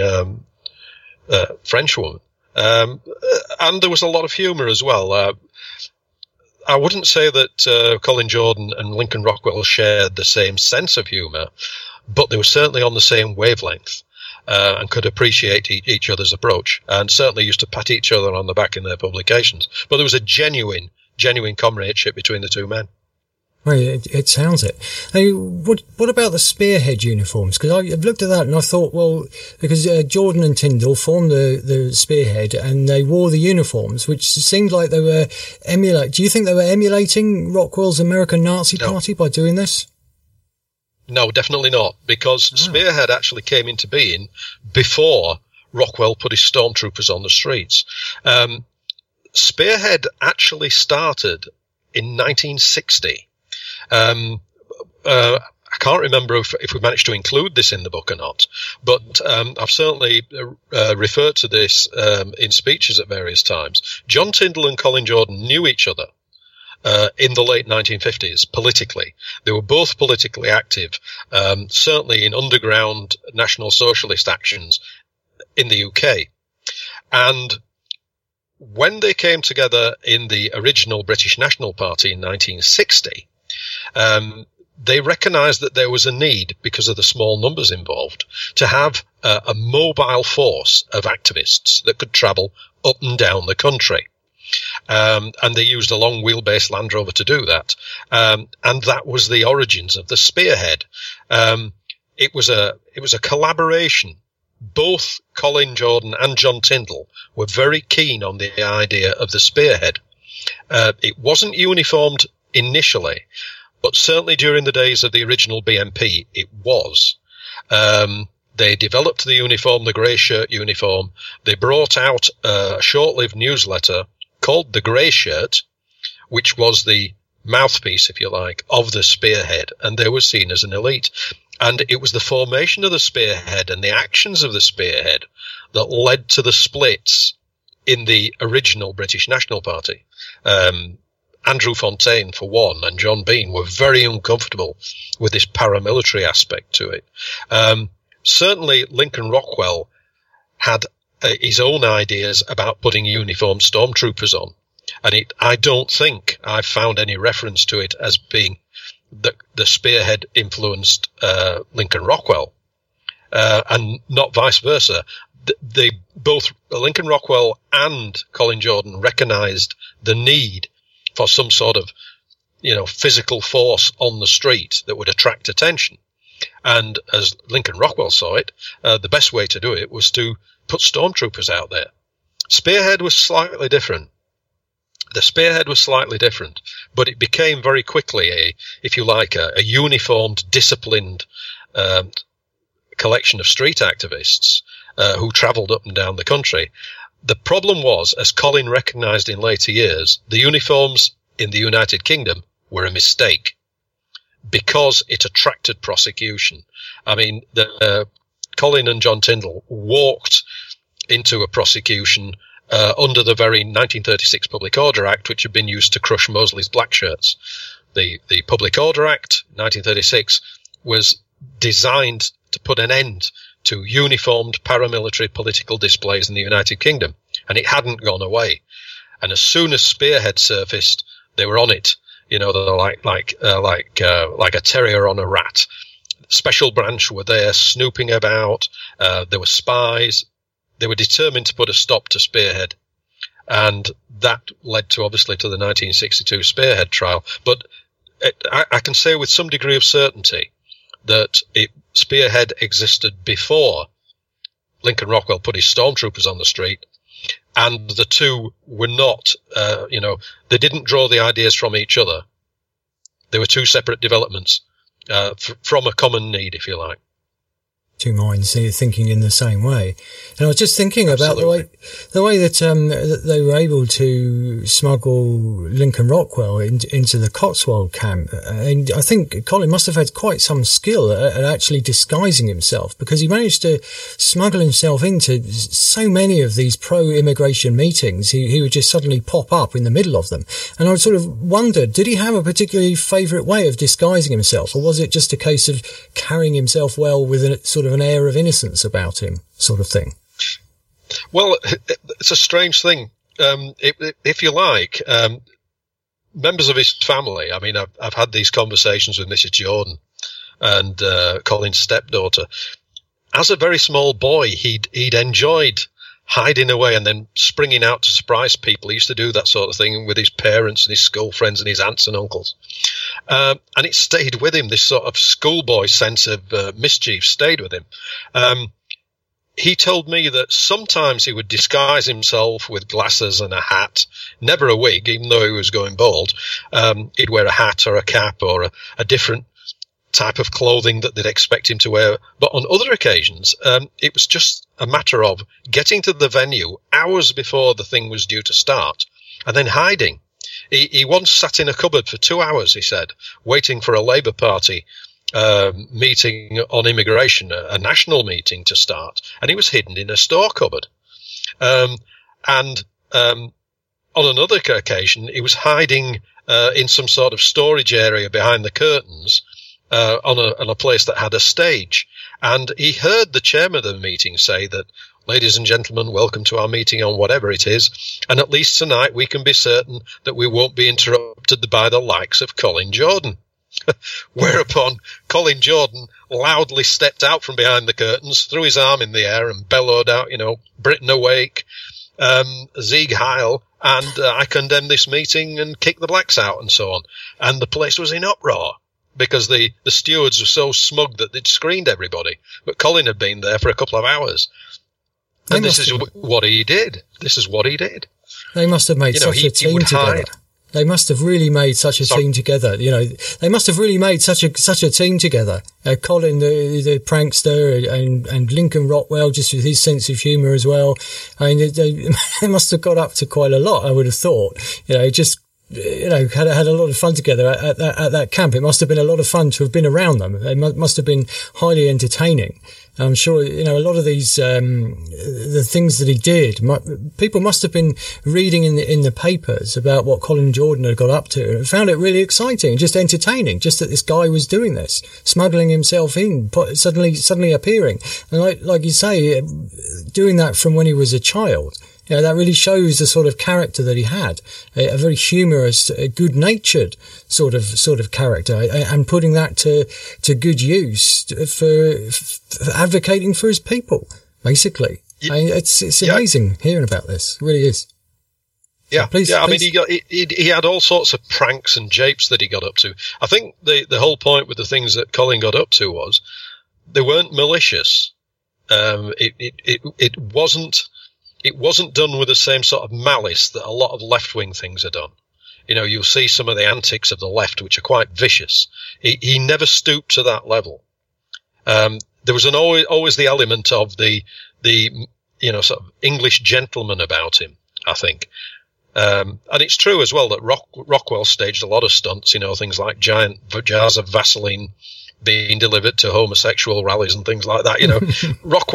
[SPEAKER 3] French woman. And there was a lot of humour as well. I wouldn't say that Colin Jordan and Lincoln Rockwell shared the same sense of humour, but they were certainly on the same wavelength and could appreciate each other's approach, and certainly used to pat each other on the back in their publications. But there was a genuine comradeship between the two men.
[SPEAKER 2] Well, it sounds it. Hey, what about the Spearhead uniforms? Because I've looked at that and I thought, well, because Jordan and Tyndall formed the Spearhead and they wore the uniforms, which seemed like they were do you think they were emulating Rockwell's American Nazi Party by doing this?
[SPEAKER 3] No, definitely not, because Spearhead actually came into being before Rockwell put his stormtroopers on the streets. Spearhead actually started in 1960. I can't remember if we managed to include this in the book or not, but I've certainly referred to this in speeches at various times. John Tyndall and Colin Jordan knew each other in the late 1950s politically. They were both politically active, certainly in underground National Socialist actions in the UK. And when they came together in the original British National Party in 1960, they recognised that there was a need, because of the small numbers involved, to have a mobile force of activists that could travel up and down the country. And they used a long wheelbase Land Rover to do that. And that was the origins of the Spearhead. It was a collaboration. Both Colin Jordan and John Tyndall were very keen on the idea of the Spearhead. It wasn't uniformed initially, but certainly during the days of the original BNP, it was. They developed the uniform, the grey shirt uniform. They brought out a short-lived newsletter called The Grey Shirt, which was the mouthpiece, if you like, of the Spearhead, and they were seen as an elite. And it was the formation of the Spearhead and the actions of the Spearhead that led to the splits in the original British National Party. Andrew Fontaine, for one, and John Bean were very uncomfortable with this paramilitary aspect to it. Certainly, Lincoln Rockwell had his own ideas about putting uniformed stormtroopers on, and I don't think I've found any reference to it as being the Spearhead influenced Lincoln Rockwell, and not vice versa. They both, Lincoln Rockwell and Colin Jordan, recognised the need for some sort of, physical force on the street that would attract attention. And as Lincoln Rockwell saw it, the best way to do it was to put stormtroopers out there. Spearhead was slightly different. The Spearhead was slightly different, but it became very quickly a uniformed, disciplined collection of street activists who travelled up and down the country. The problem was, as Colin recognised in later years, the uniforms in the United Kingdom were a mistake because it attracted prosecution. I mean, Colin and John Tyndall walked into a prosecution under the very 1936 Public Order Act, which had been used to crush Mosley's black shirts. The Public Order Act, 1936, was designed to put an end to uniformed paramilitary political displays in the United Kingdom, and it hadn't gone away. And as soon as Spearhead surfaced, they were on it. They're like a terrier on a rat. Special branch were there snooping about. There were spies. They were determined to put a stop to Spearhead, and that led to, obviously, to the 1962 Spearhead trial. But I can say with some degree of certainty that Spearhead existed before Lincoln Rockwell put his stormtroopers on the street, and the two were not, they didn't draw the ideas from each other. They were two separate developments from a common need, if you like.
[SPEAKER 2] Two minds thinking in the same way. And I was just thinking about the way that they were able to smuggle Lincoln Rockwell into the Cotswold camp. And I think Colin must have had quite some skill at actually disguising himself, because he managed to smuggle himself into so many of these pro-immigration meetings. He would just suddenly pop up in the middle of them. And I sort of wondered, did he have a particularly favourite way of disguising himself, or was it just a case of carrying himself well with a sort of an air of innocence about him, sort of thing?
[SPEAKER 3] Well, it's a strange thing. If you like, members of his family, I mean, I've had these conversations with Mrs. Jordan and Colin's stepdaughter. As a very small boy, he'd enjoyed hiding away and then springing out to surprise people. He used to do that sort of thing with his parents and his school friends and his aunts and uncles. And it stayed with him, this sort of schoolboy sense of mischief stayed with him. He told me that sometimes he would disguise himself with glasses and a hat, never a wig, even though he was going bald. He'd wear a hat or a cap or a different type of clothing that they'd expect him to wear. But on other occasions, it was just a matter of getting to the venue hours before the thing was due to start and then hiding. He once sat in a cupboard for 2 hours, he said, waiting for a Labour Party meeting on immigration, a national meeting to start, and he was hidden in a store cupboard. On another occasion, he was hiding in some sort of storage area behind the curtains on a place that had a stage. And he heard the chairman of the meeting say that, "Ladies and gentlemen, welcome to our meeting on whatever it is, and at least tonight we can be certain that we won't be interrupted by the likes of Colin Jordan." Whereupon Colin Jordan loudly stepped out from behind the curtains, threw his arm in the air and bellowed out, "Britain awake, Sieg Heil, and I condemn this meeting and kick the blacks out," and so on. And the place was in uproar because the stewards were so smug that they'd screened everybody. But Colin had been there for a couple of hours. And this is what he did. This is what he did.
[SPEAKER 2] They must have made such a team together. They must have really made such a team together. They must have really made such a team together. Colin, the prankster, and Lincoln Rockwell, just with his sense of humour as well. I mean, they must have got up to quite a lot, I would have thought. Had a lot of fun together at that camp. It must have been a lot of fun to have been around them. They must have been highly entertaining. I'm sure, a lot of these, the things that he did, people must have been reading in the papers about what Colin Jordan had got up to and found it really exciting, just entertaining, just that this guy was doing this, smuggling himself in, suddenly appearing. And like you say, doing that from when he was a child. That really shows the sort of character that he had, a very humorous, good-natured sort of character, and putting that to good use for advocating for his people, basically. Yeah. It's amazing hearing about this. It really is.
[SPEAKER 3] Yeah,
[SPEAKER 2] so please.
[SPEAKER 3] I mean, he had all sorts of pranks and japes that he got up to. I think the whole point with the things that Colin got up to was they weren't malicious. It wasn't done with the same sort of malice that a lot of left-wing things are done. You'll see some of the antics of the left, which are quite vicious. He never stooped to that level. There was always the element of the sort of English gentleman about him, I think. And it's true as well that Rockwell staged a lot of stunts, things like giant jars of Vaseline being delivered to homosexual rallies and things like that.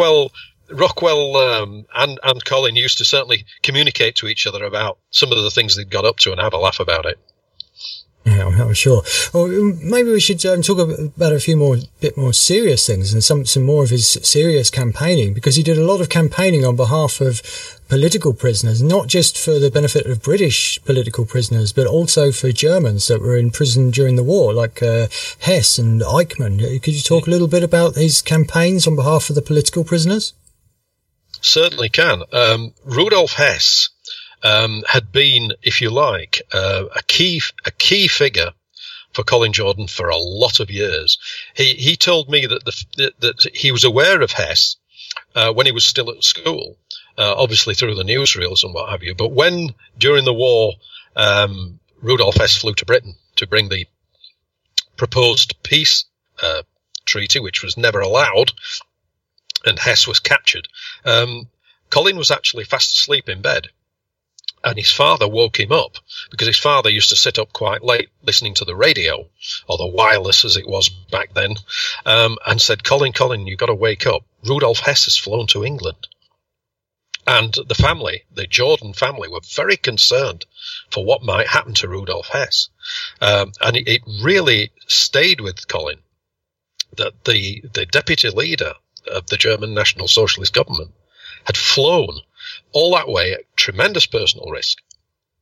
[SPEAKER 3] Rockwell and Colin used to certainly communicate to each other about some of the things they'd got up to and have a laugh about it.
[SPEAKER 2] Yeah, I'm sure. Well, maybe we should talk about a bit more serious things and some more of his serious campaigning, because he did a lot of campaigning on behalf of political prisoners, not just for the benefit of British political prisoners, but also for Germans that were in prison during the war, like Hess and Eichmann. Could you talk a little bit about his campaigns on behalf of the political prisoners?
[SPEAKER 3] Certainly can. Rudolf Hess had been, if you like, a key figure for Colin Jordan for a lot of years. He told me that he was aware of Hess when he was still at school, obviously through the newsreels and what have you. But when during the war, Rudolf Hess flew to Britain to bring the proposed peace treaty, which was never allowed, and Hess was captured, Colin was actually fast asleep in bed. And his father woke him up, because his father used to sit up quite late listening to the radio, or the wireless as it was back then, and said, Colin, you've got to wake up. Rudolf Hess has flown to England. And the family, the Jordan family, were very concerned for what might happen to Rudolf Hess. And it really stayed with Colin that the deputy leader of the German National Socialist government had flown all that way at tremendous personal risk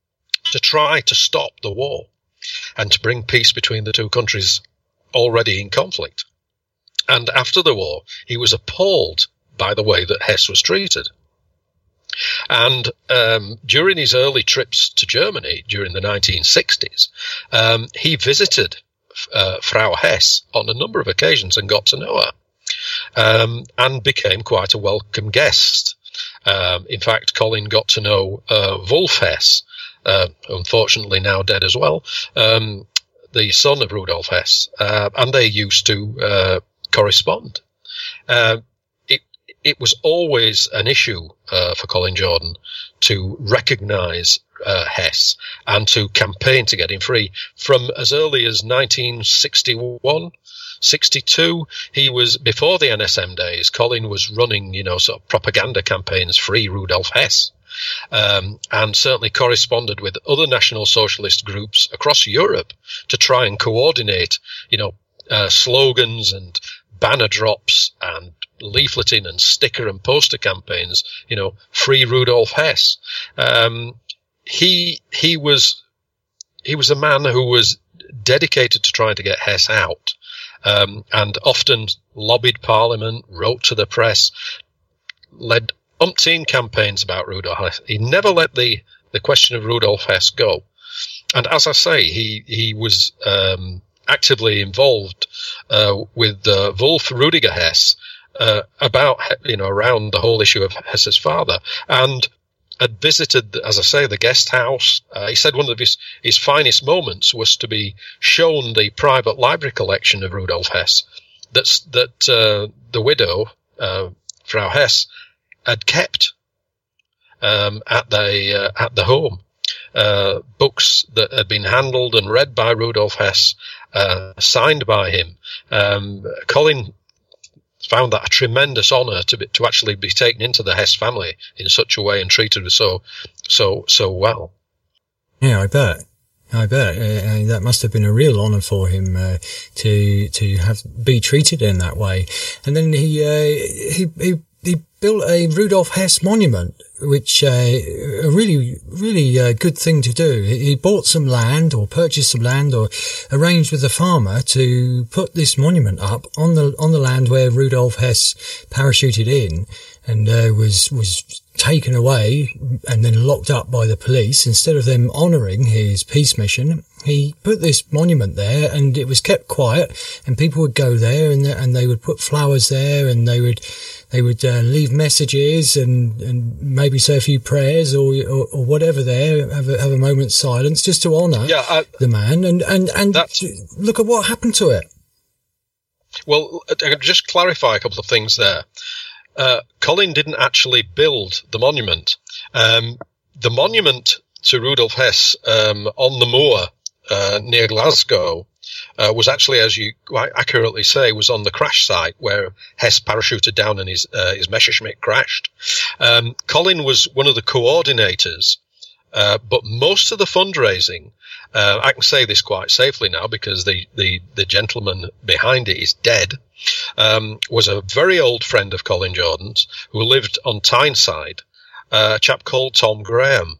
[SPEAKER 3] to try to stop the war and to bring peace between the two countries already in conflict. And after the war, he was appalled by the way that Hess was treated. And during his early trips to Germany during the 1960s, he visited Frau Hess on a number of occasions and got to know her, and became quite a welcome guest. In fact, Colin got to know Wolf Hess, unfortunately now dead as well, the son of Rudolf Hess, and they used to correspond. It was always an issue for Colin Jordan to recognise Hess and to campaign to get him free. From as early as 1961, 62, he was, before the NSM days, Colin was running, sort of propaganda campaigns, free Rudolf Hess, and certainly corresponded with other National Socialist groups across Europe to try and coordinate, slogans and banner drops and leafleting and sticker and poster campaigns, free Rudolf Hess. He was a man who was dedicated to trying to get Hess out, and often lobbied Parliament, wrote to the press, led umpteen campaigns about Rudolf Hess. He never let the question of Rudolf Hess go. And as I say, he was actively involved with Wolf Rudiger Hess about, around the whole issue of Hess's father, and had visited, as I say, the guest house. He said one of his finest moments was to be shown the private library collection of Rudolf Hess that the widow, Frau Hess, had kept at the home. Books that had been handled and read by Rudolf Hess, signed by him. Colin found that a tremendous honour to actually be taken into the Hess family in such a way and treated so well.
[SPEAKER 2] Yeah, I bet. That must have been a real honour for him to be treated in that way. And then he built a Rudolf Hess monument, which a really good thing to do. He bought some land or purchased some land or arranged with a farmer to put this monument up on the land where Rudolf Hess parachuted in and was taken away and then locked up by the police. Instead of them honouring his peace mission, he put this monument there, and it was kept quiet, and people would go there and they would put flowers there, and they would leave messages and maybe say a few prayers or whatever there, have a moment's silence just to honour the man, and look at what happened to it.
[SPEAKER 3] Well, I can just clarify a couple of things there. Colin didn't actually build the monument. The monument to Rudolf Hess on the moor near Glasgow was actually, as you quite accurately say, was on the crash site where Hess parachuted down and his Messerschmitt crashed. Colin was one of the coordinators, but most of the fundraising, I can say this quite safely now because the gentleman behind it is dead, was a very old friend of Colin Jordan's who lived on Tyneside, a chap called Tom Graham,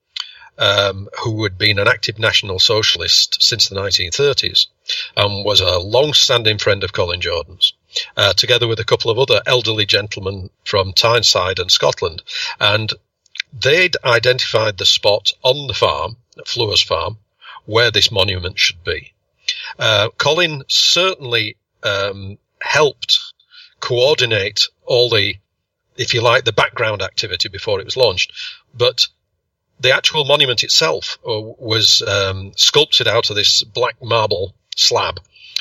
[SPEAKER 3] who had been an active National Socialist since the 1930s and was a long-standing friend of Colin Jordan's, together with a couple of other elderly gentlemen from Tyneside and Scotland. And they'd identified the spot on the farm, at Fleur's farm, where this monument should be. Colin certainly helped coordinate all the, if you like, the background activity before it was launched. But the actual monument itself was sculpted out of this black marble slab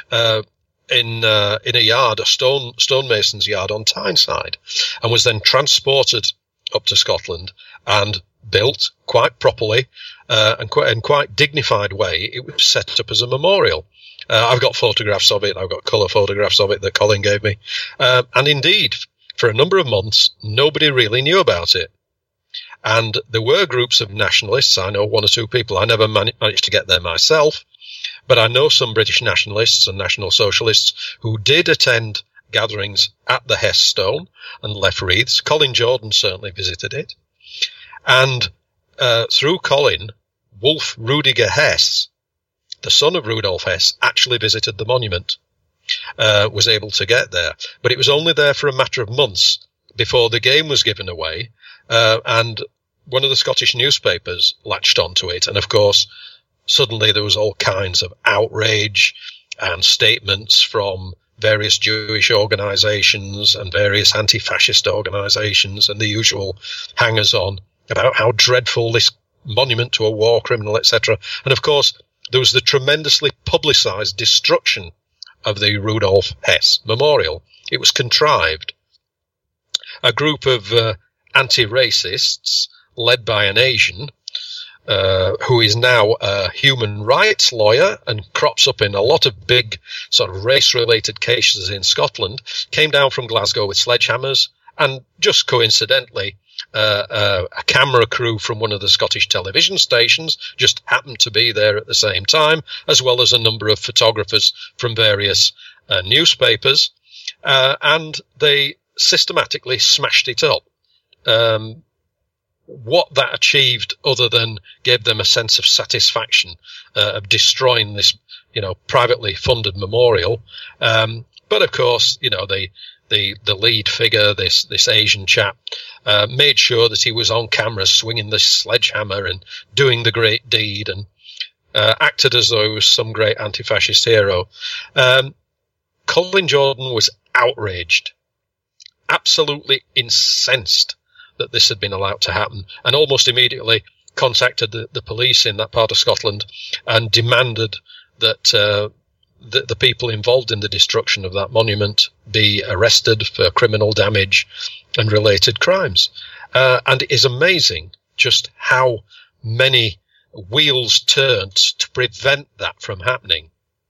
[SPEAKER 3] in a yard, a stonemason's yard on Tyneside, and was then transported up to Scotland and built quite properly and quite dignified way. It was set up as a memorial. I've got photographs of it. I've got colour photographs of it that Colin gave me. And indeed, for a number of months, nobody really knew about it. And there were groups of nationalists. I know one or two people. I never managed to get there myself, but I know some British nationalists and National Socialists who did attend gatherings at the Hess Stone and left wreaths. Colin Jordan certainly visited it. And through Colin, Wolf Rudiger Hess, the son of Rudolf Hess, actually visited the monument, was able to get there. But it was only there for a matter of months before the game was given away, and one of the Scottish newspapers latched onto it. And of course, suddenly there was all kinds of outrage and statements from various Jewish organizations and various anti-fascist organizations and the usual hangers-on about how dreadful this monument to a war criminal, etc. And of course, there was the tremendously publicized destruction of the Rudolf Hess Memorial. It was contrived. A group of anti-racists, led by an Asian, who is now a human rights lawyer and crops up in a lot of big sort of race-related cases in Scotland, came down from Glasgow with sledgehammers, and just coincidentally, a camera crew from one of the Scottish television stations just happened to be there at the same time, as well as a number of photographers from various newspapers, and they systematically smashed it up. What that achieved, other than gave them a sense of satisfaction of destroying this, privately funded memorial. But of course, the lead figure, this Asian chap, made sure that he was on camera swinging the sledgehammer and doing the great deed, and acted as though he was some great anti-fascist hero. Colin Jordan was outraged, absolutely incensed that this had been allowed to happen, and almost immediately contacted the police in that part of Scotland and demanded that the people involved in the destruction of that monument be arrested for criminal damage and related crimes. And it is amazing just how many wheels turned to prevent that from happening.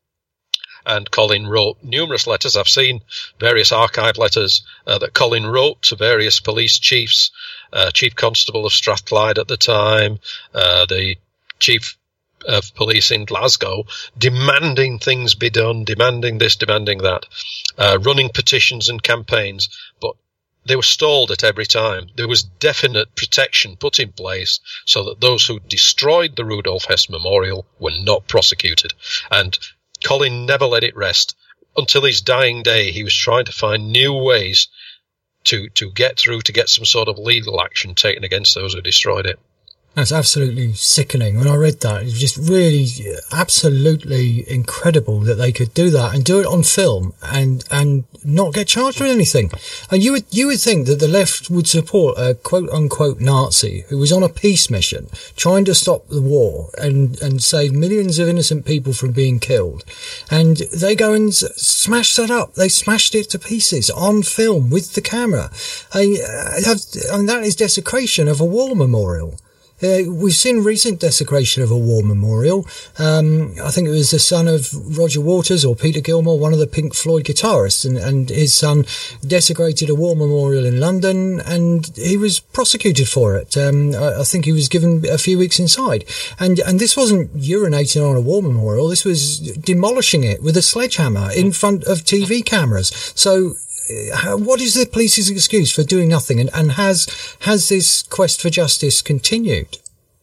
[SPEAKER 3] And Colin wrote numerous letters. I've seen various archive letters that Colin wrote to various police chiefs, Chief Constable of Strathclyde at the time, the Chief of Police in Glasgow, demanding things be done, demanding this, demanding that, running petitions and campaigns. But they were stalled at every time. There was definite protection put in place so that those who destroyed the Rudolf Hess Memorial were not prosecuted. And Colin never let it rest. Until his dying day, he was trying to find new ways to get through, to get some sort of legal action taken against those who destroyed it.
[SPEAKER 2] That's absolutely sickening. When I read that, it was just really absolutely incredible that they could do that and do it on film and not get charged with anything. And you would think that the left would support a quote unquote Nazi who was on a peace mission trying to stop the war and save millions of innocent people from being killed. And they go and smash that up. They smashed it to pieces on film with the camera. I mean, that is desecration of a war memorial. We've seen recent desecration of a war memorial. I think it was the son of Roger Waters or Peter Gilmore, one of the Pink Floyd guitarists, and his son desecrated a war memorial in London, and he was prosecuted for it. I think he was given a few weeks inside. And this wasn't urinating on a war memorial. This was demolishing it with a sledgehammer in front of TV cameras. So, what is the police's excuse for doing nothing, and has this quest for justice continued?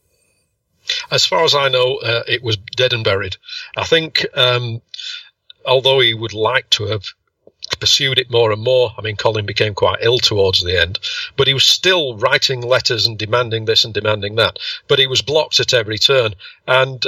[SPEAKER 3] As far as I know, it was dead and buried. I think, although he would like to have pursued it more and more, I mean, Colin became quite ill towards the end, but he was still writing letters and demanding this and demanding that. But he was blocked at every turn, and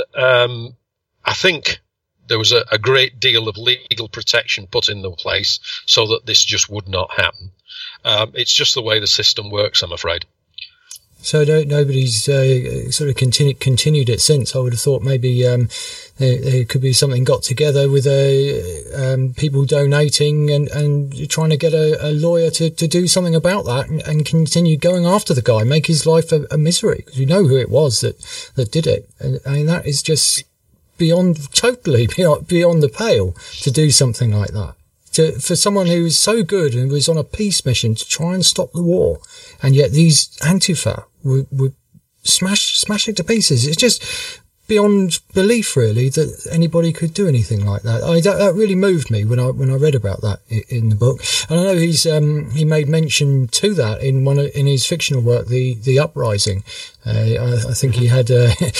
[SPEAKER 3] I think there was a great deal of legal protection put into place so that this just would not happen. It's just the way the system works, I'm afraid.
[SPEAKER 2] So nobody's sort of continued it since. I would have thought maybe there could be something got together with people donating and trying to get a lawyer to do something about that and continue going after the guy, make his life a misery, because we know who it was that did it. And I mean, that is just totally beyond the pale to do something like that. For someone who was so good and was on a peace mission to try and stop the war, and yet these Antifa would smash it to pieces. It's just beyond belief, really, that anybody could do anything like that. That really moved me when I read about that in the book. And I know he made mention to that in his fictional work, The Uprising. I think he had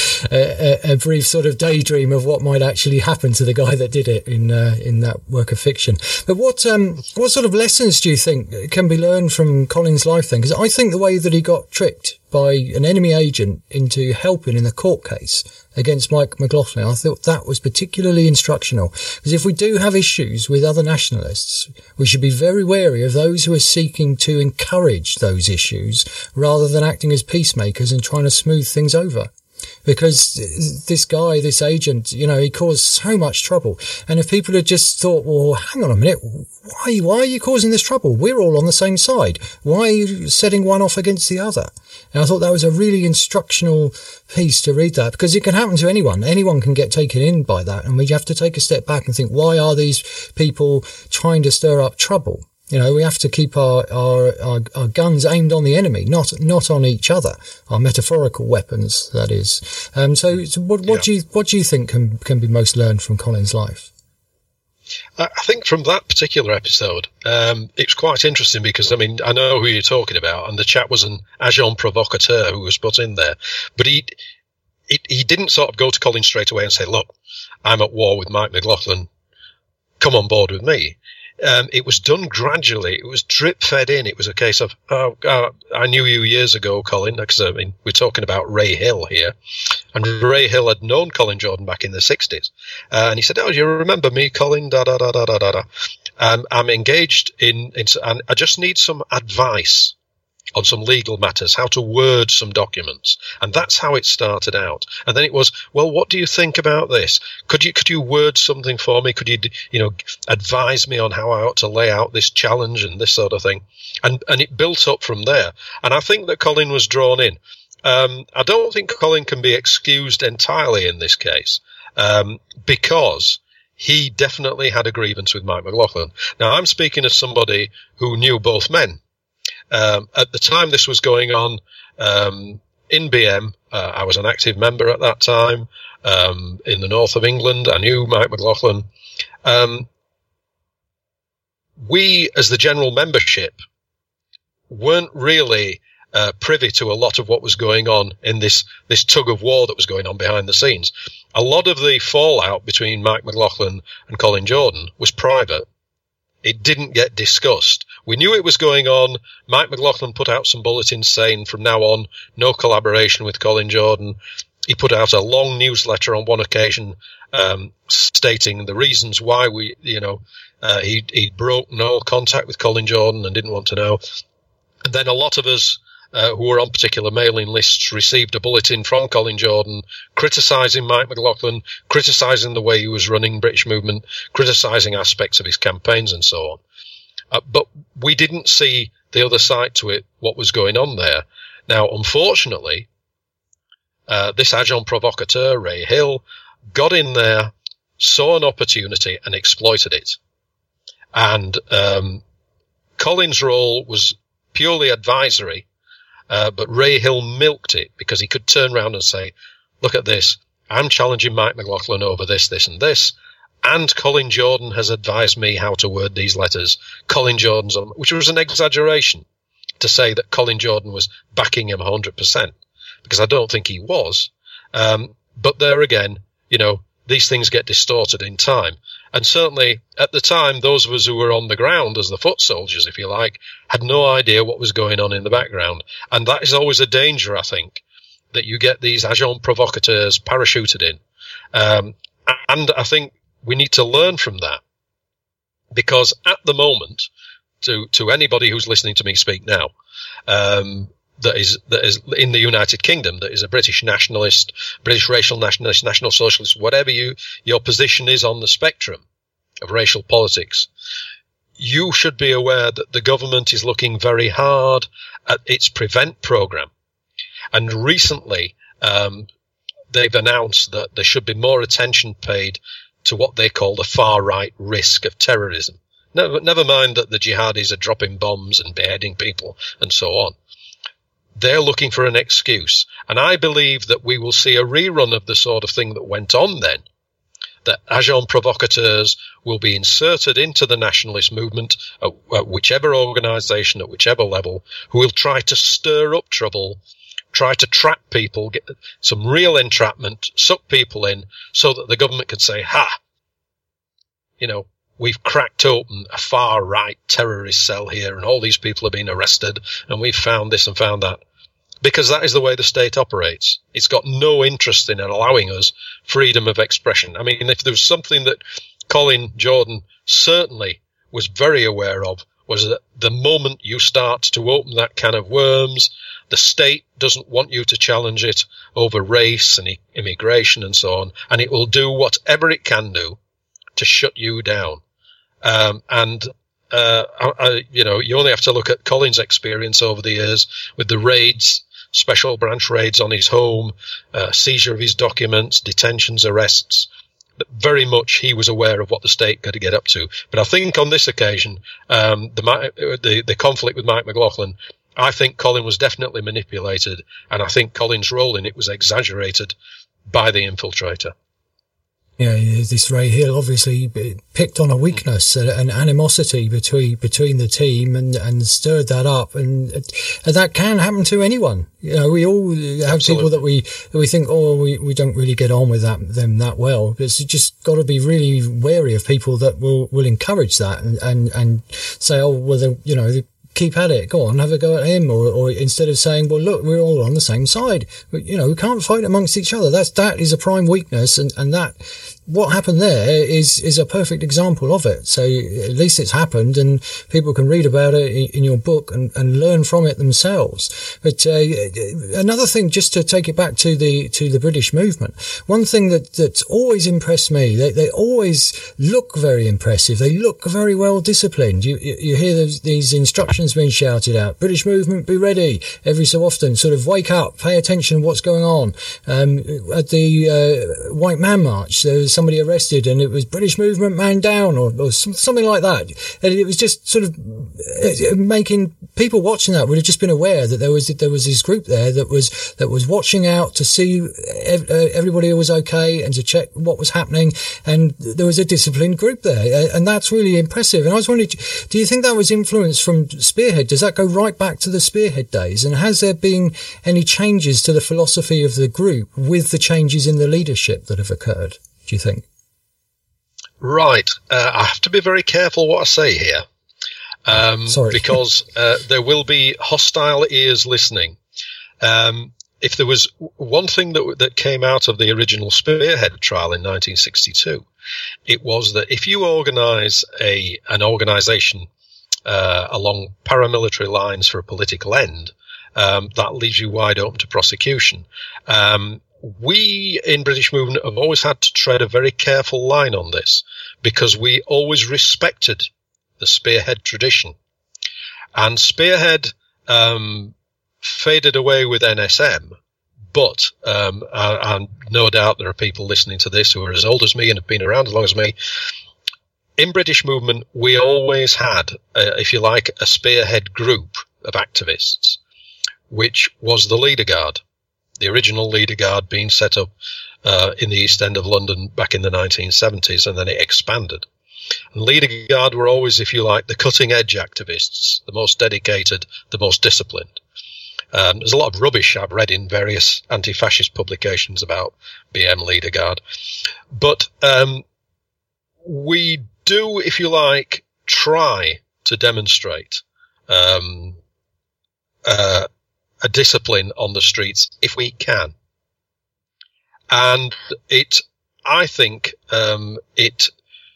[SPEAKER 2] a brief sort of daydream of what might actually happen to the guy that did it in that work of fiction. But what sort of lessons do you think can be learned from Colin's life then? Because I think the way that he got tricked by an enemy agent into helping in the court case against Mike McLaughlin, I thought that was particularly instructional. Because if we do have issues with other nationalists, we should be very wary of those who are seeking to encourage those issues rather than acting as peacemakers and trying to smooth things over. Because this guy, this agent, he caused so much trouble. And if people had just thought, well, hang on a minute, why are you causing this trouble? We're all on the same side. Why are you setting one off against the other? And I thought that was a really instructional piece to read that, because it can happen to anyone. Anyone can get taken in by that. And we have to take a step back and think, why are these people trying to stir up trouble? We have to keep our guns aimed on the enemy, not on each other. Our metaphorical weapons, that is. So what do you think can be most learned from Colin's life?
[SPEAKER 3] I think from that particular episode, it's quite interesting because, I know who you're talking about, and the chap was an agent provocateur who was put in there. But he didn't sort of go to Colin straight away and say, look, I'm at war with Mike McLaughlin, come on board with me. It was done gradually. It was drip-fed in. It was a case of, I knew you years ago, Colin, because, we're talking about Ray Hill here. And Ray Hill had known Colin Jordan back in the 60s. And he said, oh, you remember me, Colin? I'm engaged and I just need some advice on some legal matters, how to word some documents. And that's how it started out. And then it was, well, what do you think about this? Could you word something for me? Could you, advise me on how I ought to lay out this challenge and this sort of thing? And it built up from there. And I think that Colin was drawn in. I don't think Colin can be excused entirely in this case, because he definitely had a grievance with Mike McLaughlin. Now, I'm speaking as somebody who knew both men. At the time this was going on, in BM, I was an active member at that time, in the north of England. I knew Mike McLaughlin. We, as the general membership, weren't really privy to a lot of what was going on in this tug of war that was going on behind the scenes. A lot of the fallout between Mike McLaughlin and Colin Jordan was private. It didn't get discussed. We knew it was going on. Mike McLaughlin put out some bulletins saying from now on, no collaboration with Colin Jordan. He put out a long newsletter on one occasion, stating the reasons why he broke no contact with Colin Jordan and didn't want to know. And then a lot of us, who were on particular mailing lists, received a bulletin from Colin Jordan criticising Mike McLaughlin, criticising the way he was running British Movement, criticising aspects of his campaigns and so on. But we didn't see the other side to it, what was going on there. Now, unfortunately, this agent provocateur, Ray Hill, got in there, saw an opportunity and exploited it. And Colin's role was purely advisory, but Ray Hill milked it because he could turn around and say, look at this, I'm challenging Mike McLaughlin over this, this and this, and Colin Jordan has advised me how to word these letters. Colin Jordan's on, which was an exaggeration to say that Colin Jordan was backing him 100%, because I don't think he was. But there again, these things get distorted in time. And certainly at the time, those of us who were on the ground as the foot soldiers, if you like, had no idea what was going on in the background. And that is always a danger, I think, that you get these agents provocateurs parachuted in. And I think we need to learn from that, because at the moment, to anybody who's listening to me speak now, that is in the United Kingdom, that is a British nationalist, British racial nationalist, national socialist, whatever your position is on the spectrum of racial politics, you should be aware that the government is looking very hard at its Prevent programme. And recently, they've announced that there should be more attention paid to what they call the far-right risk of terrorism. Never mind that the jihadis are dropping bombs and beheading people and so on. They're looking for an excuse. And I believe that we will see a rerun of the sort of thing that went on then, that agents provocateurs will be inserted into the nationalist movement at whichever organisation, at whichever level, who will try to stir up trouble, try to trap people, get some real entrapment, suck people in, so that the government can say, ha, we've cracked open a far-right terrorist cell here, and all these people have been arrested, and we've found this and found that. Because that is the way the state operates. It's got no interest in allowing us freedom of expression. I mean, if there was something that Colin Jordan certainly was very aware of, was that the moment you start to open that can of worms, the state doesn't want you to challenge it over race and immigration and so on, and it will do whatever it can do to shut you down. You only have to look at Colin's experience over the years with the raids, special branch raids on his home, seizure of his documents, detentions, arrests. But very much he was aware of what the state got to get up to. But I think on this occasion, the conflict with Mike McLaughlin, I think Colin was definitely manipulated, and I think Colin's role in it was exaggerated by the infiltrator.
[SPEAKER 2] Yeah, this Ray Hill obviously picked on a weakness, an animosity between the team, and stirred that up, and that can happen to anyone. We all have Absolutely. People that we think, we don't really get on with them that well. But it's just got to be really wary of people that will encourage that and say, keep at it. Go on, have a go at him, or instead of saying, well, look, we're all on the same side. We can't fight amongst each other. That is a prime weakness, and that what happened there is a perfect example of it. So at least it's happened, and people can read about it in your book and learn from it themselves. But another thing, just to take it back to the British movement, one thing that's always impressed me, they always look very impressive. They look very well disciplined. You hear these instructions being shouted out. British movement, be ready. Every so often, sort of wake up, pay attention to what's going on. At the White Man March, there was somebody arrested, and it was British movement, man down, or something like that. And it was just sort of making people watching that would have just been aware that there was this group there that was watching out to see everybody was okay and to check what was happening, and there was a disciplined group there, and that's really impressive. And I was wondering, do you think that was influenced from Spearhead? Does that go right back to the Spearhead days? And has there been any changes to the philosophy of the group with the changes in the leadership that have occurred, do you think?
[SPEAKER 3] Right. I have to be very careful what I say here.
[SPEAKER 2] Sorry.
[SPEAKER 3] Because there will be hostile ears listening. If there was one thing that came out of the original Spearhead trial in 1962, it was that if you organise an organisation along paramilitary lines for a political end, that leaves you wide open to prosecution. We in British Movement have always had to tread a very careful line on this, because we always respected the Spearhead tradition. And Spearhead faded away with NSM, but and no doubt there are people listening to this who are as old as me and have been around as long as me. In British Movement, we always had, if you like, a Spearhead group of activists, which was the Leader Guard. The original Leader Guard being set up in the East End of London back in the 1970s, and then it expanded. And Leader Guard were always, if you like, the cutting-edge activists, the most dedicated, the most disciplined. There's a lot of rubbish I've read in various anti-fascist publications about BM Leader Guard. But we do, if you like, try to demonstrate a discipline on the streets if we can. And I think it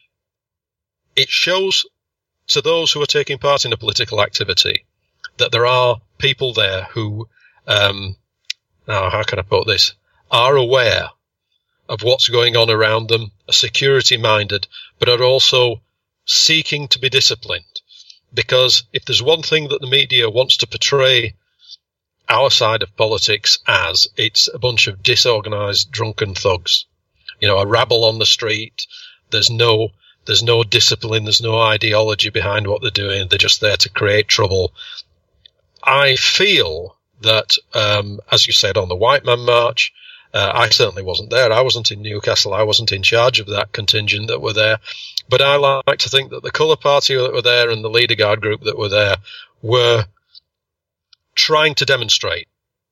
[SPEAKER 3] shows to those who are taking part in a political activity that there are people there who, now how can I put this, are aware of what's going on around them, are security minded, but are also seeking to be disciplined. Because if there's one thing that the media wants to portray our side of politics as, it's a bunch of disorganized, drunken thugs. A rabble on the street. There's no discipline. There's no ideology behind what they're doing. They're just there to create trouble. I feel that, as you said, on the White Man March, I certainly wasn't there. I wasn't in Newcastle. I wasn't in charge of that contingent that were there. But I like to think that the Colour Party that were there and the Leader Guard group that were there were trying to demonstrate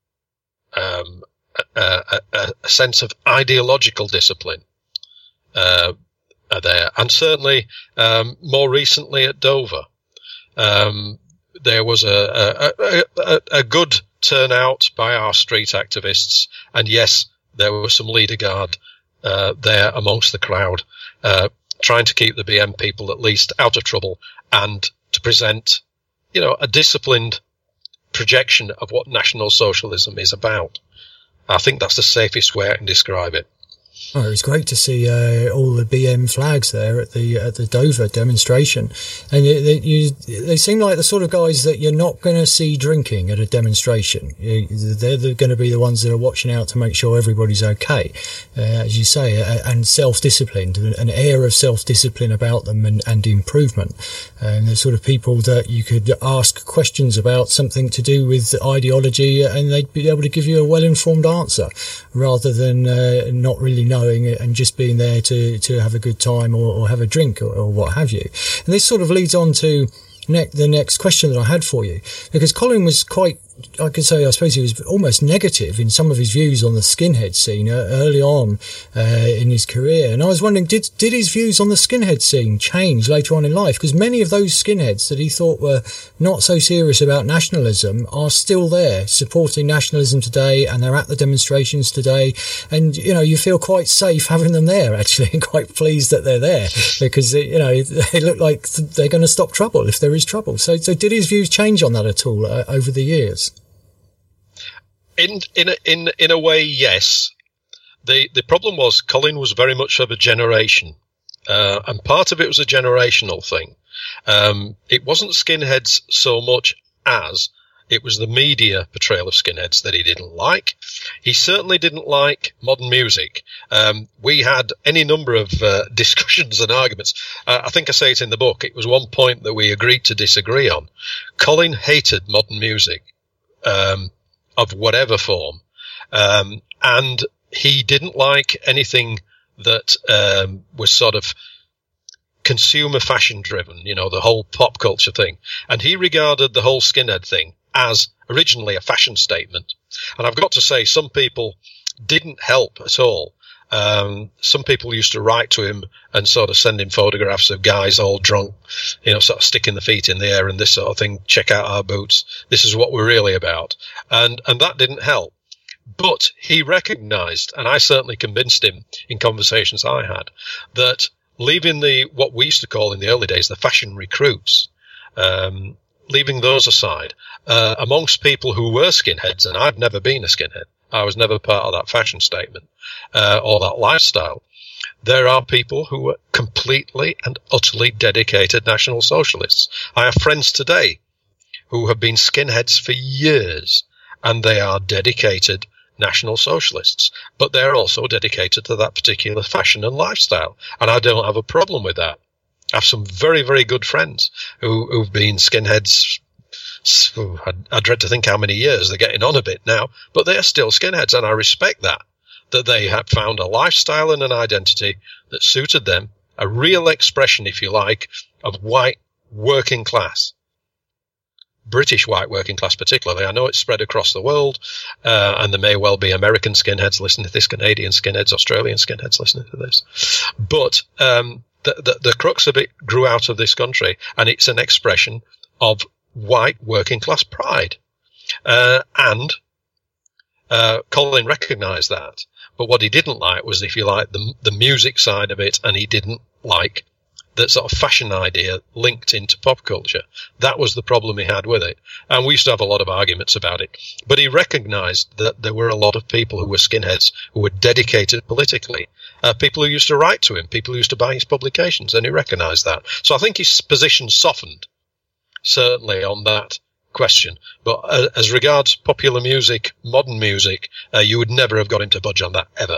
[SPEAKER 3] a sense of ideological discipline there. And certainly more recently at Dover, there was a good turnout by our street activists. And yes, there was some Leader Guard there amongst the crowd, trying to keep the BM people at least out of trouble and to present, a disciplined projection of what National Socialism is about. I think that's the safest way I can describe it.
[SPEAKER 2] Oh, it was great to see all the BM flags there at the Dover demonstration, and they seem like the sort of guys that you're not going to see drinking at a demonstration. They're going to be the ones that are watching out to make sure everybody's okay, as you say, and self-disciplined, an air of self-discipline about them and improvement. And the sort of people that you could ask questions about something to do with ideology, and they'd be able to give you a well-informed answer, rather than not really knowing and just being there to have a good time or have a drink or what have you. And this sort of leads on to the next question that I had for you, because Colin was quite, I could say, I suppose he was almost negative in some of his views on the skinhead scene early on in his career. And I was wondering, did his views on the skinhead scene change later on in life? Because many of those skinheads that he thought were not so serious about nationalism are still there supporting nationalism today, and they're at the demonstrations today. And, you feel quite safe having them there, actually, and quite pleased that they're there, because, they look like they're going to stop trouble if there is trouble. So did his views change on that at all over the years?
[SPEAKER 3] In a way, yes. The problem was Colin was very much of a generation, and part of it was a generational thing. It wasn't skinheads so much as it was the media portrayal of skinheads that he didn't like. He certainly didn't like modern music. We had any number of discussions and arguments. I think I say it in the book. It was one point that we agreed to disagree on. Colin hated modern music. Of whatever form, and he didn't like anything that was sort of consumer fashion driven, the whole pop culture thing. And he regarded the whole skinhead thing as originally a fashion statement. And I've got to say, some people didn't help at all. Some people used to write to him and sort of send him photographs of guys all drunk, sort of sticking the feet in the air and this sort of thing. Check out our boots. This is what we're really about. And that didn't help. But he recognized, and I certainly convinced him in conversations I had, that leaving what we used to call in the early days, the fashion recruits, leaving those aside, amongst people who were skinheads, and I've never been a skinhead. I was never part of that fashion statement, or that lifestyle. There are people who are completely and utterly dedicated National Socialists. I have friends today who have been skinheads for years, and they are dedicated National Socialists, but they're also dedicated to that particular fashion and lifestyle. And I don't have a problem with that. I have some very, very good friends who've been skinheads. I dread to think how many years. They're getting on a bit now, but they're still skinheads, and I respect that they have found a lifestyle and an identity that suited them, a real expression, if you like, of white working class. British white working class particularly. I know it's spread across the world, and there may well be American skinheads listening to this, Canadian skinheads, Australian skinheads listening to this. But the crux of it grew out of this country, and it's an expression of white working class pride. And Colin recognised that. But what he didn't like was, if you like, the music side of it, and he didn't like that sort of fashion idea linked into pop culture. That was the problem he had with it. And we used to have a lot of arguments about it. But he recognised that there were a lot of people who were skinheads who were dedicated politically. People who used to write to him, people who used to buy his publications, and he recognised that. So I think his position softened, certainly, on that question. But as regards popular music, modern music, you would never have got him to budge on that, ever.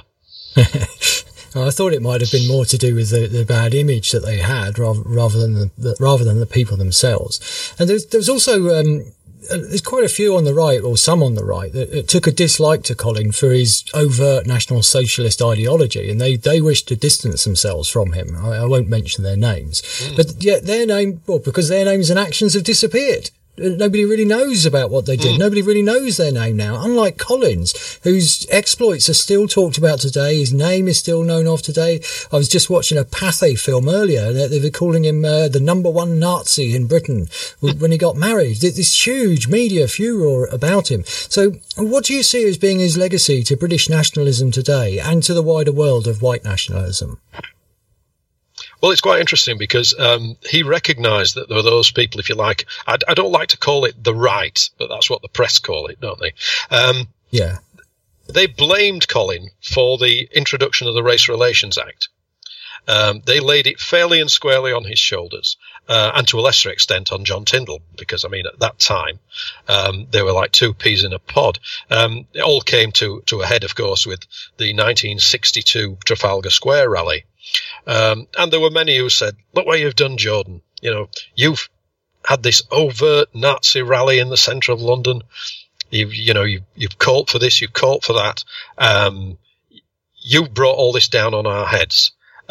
[SPEAKER 2] I thought it might have been more to do with the bad image that they had, rather than the people themselves. And there's also there's quite a few on the right, or some on the right, that took a dislike to Colin for his overt National Socialist ideology, and they wished to distance themselves from him. I won't mention their names, but yet because their names and actions have disappeared. Nobody really knows about what they did. Nobody really knows their name now. Unlike Collins, whose exploits are still talked about today. His name is still known of today. I was just watching a Pathé film earlier. They were calling him the number one Nazi in Britain when he got married. This huge media furor about him. So what do you see as being his legacy to British nationalism today and to the wider world of white nationalism?
[SPEAKER 3] Well, it's quite interesting because he recognised that there were those people, if you like, I don't like to call it the right, but that's what the press call it, don't they?
[SPEAKER 2] Yeah.
[SPEAKER 3] They blamed Colin for the introduction of the Race Relations Act. They laid it fairly and squarely on his shoulders, and to a lesser extent on John Tyndall, because, I mean, at that time, they were like two peas in a pod. It all came to a head, of course, with the 1962 Trafalgar Square rally. And there were many who said, look what you've done, Jordan. You know, you've had this overt Nazi rally in the centre of London. You've called for this, you've called for that. You've brought all this down on our heads.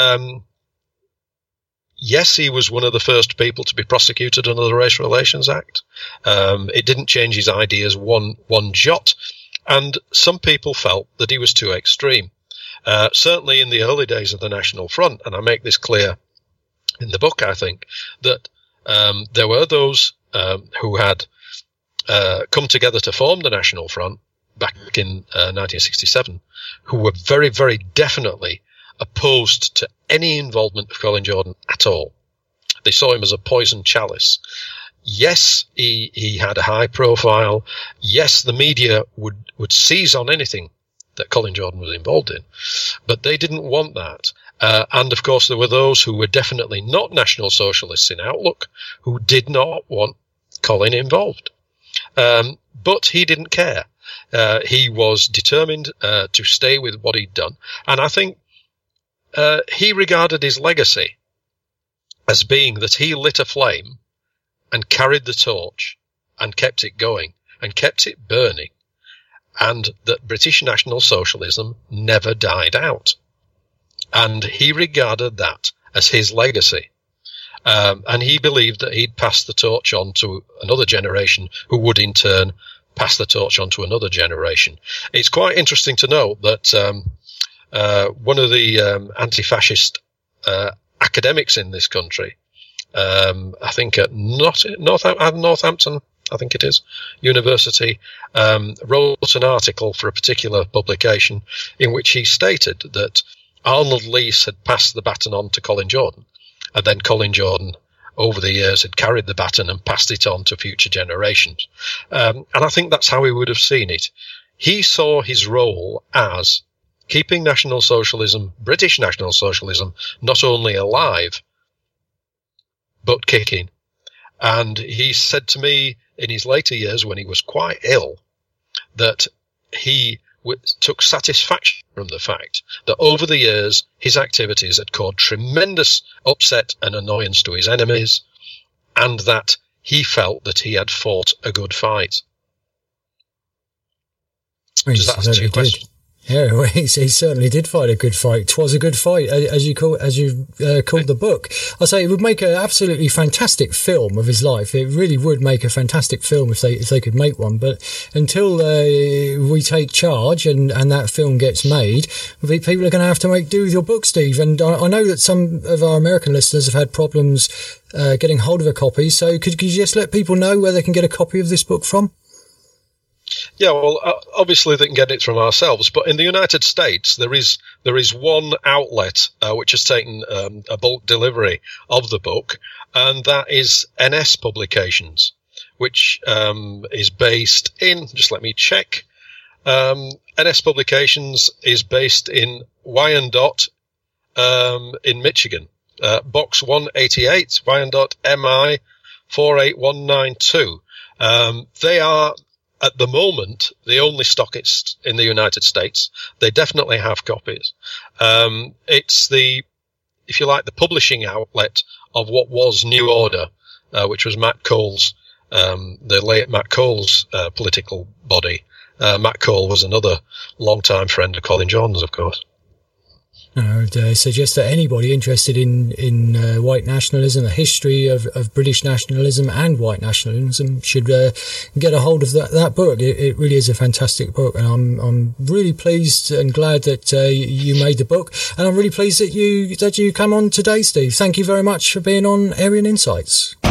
[SPEAKER 3] Yes, he was one of the first people to be prosecuted under the Race Relations Act. It didn't change his ideas one jot. And some people felt that he was too extreme. Certainly in the early days of the National Front, and I make this clear in the book, I think, that there were those who had come together to form the National Front back in 1967, who were very, very definitely opposed to any involvement of Colin Jordan at all. They saw him as a poisoned chalice. Yes, he had a high profile. Yes, the media would seize on anything that Colin Jordan was involved in, but they didn't want that. And of course, there were those who were definitely not National Socialists in outlook who did not want Colin involved. But he didn't care. He was determined to stay with what he'd done. And I think he regarded his legacy as being that he lit a flame and carried the torch and kept it going and kept it burning, and that British National Socialism never died out. And he regarded that as his legacy. And he believed that he'd pass the torch on to another generation who would in turn pass the torch on to another generation. It's quite interesting to note that one of the anti-fascist academics in this country, I think at Northampton, I think it is, University, wrote an article for a particular publication in which he stated that Arnold Leese had passed the baton on to Colin Jordan, and then Colin Jordan, over the years, had carried the baton and passed it on to future generations. And I think that's how he would have seen it. He saw his role as keeping National Socialism, British National Socialism, not only alive, but kicking. And he said to me in his later years, when he was quite ill, that he took satisfaction from the fact that over the years his activities had caused tremendous upset and annoyance to his enemies, and that he felt that he had fought a good fight. Does that answer your question?
[SPEAKER 2] Yeah, well, he certainly did fight a good fight. 'Twas a good fight, as you called the book. I say it would make an absolutely fantastic film of his life. It really would make a fantastic film if they could make one. But until we take charge and that film gets made, people are going to have to make do with your book, Steve. And I know that some of our American listeners have had problems getting hold of a copy. So could you just let people know where they can get a copy of this book from?
[SPEAKER 3] Yeah, well, obviously they can get it from ourselves, but in the United States there is one outlet which has taken a bulk delivery of the book, and that is NS Publications, which is based in, just let me check, NS Publications is based in Wyandotte in Michigan, Box 188, Wyandotte, MI 48192. They are, at the moment, the only stockists in the United States. They definitely have copies. It's the, if you like, the publishing outlet of what was New Order, which was Matt Cole's the late Matt Cole's political body. Matt Cole was another long-time friend of Colin Jordan's, of course.
[SPEAKER 2] I would suggest that anybody interested in white nationalism, the history of British nationalism and white nationalism, should get a hold of that book. It really is a fantastic book, and I'm really pleased and glad that you made the book, and I'm really pleased that you come on today, Steve. Thank you very much for being on Aryan Insights.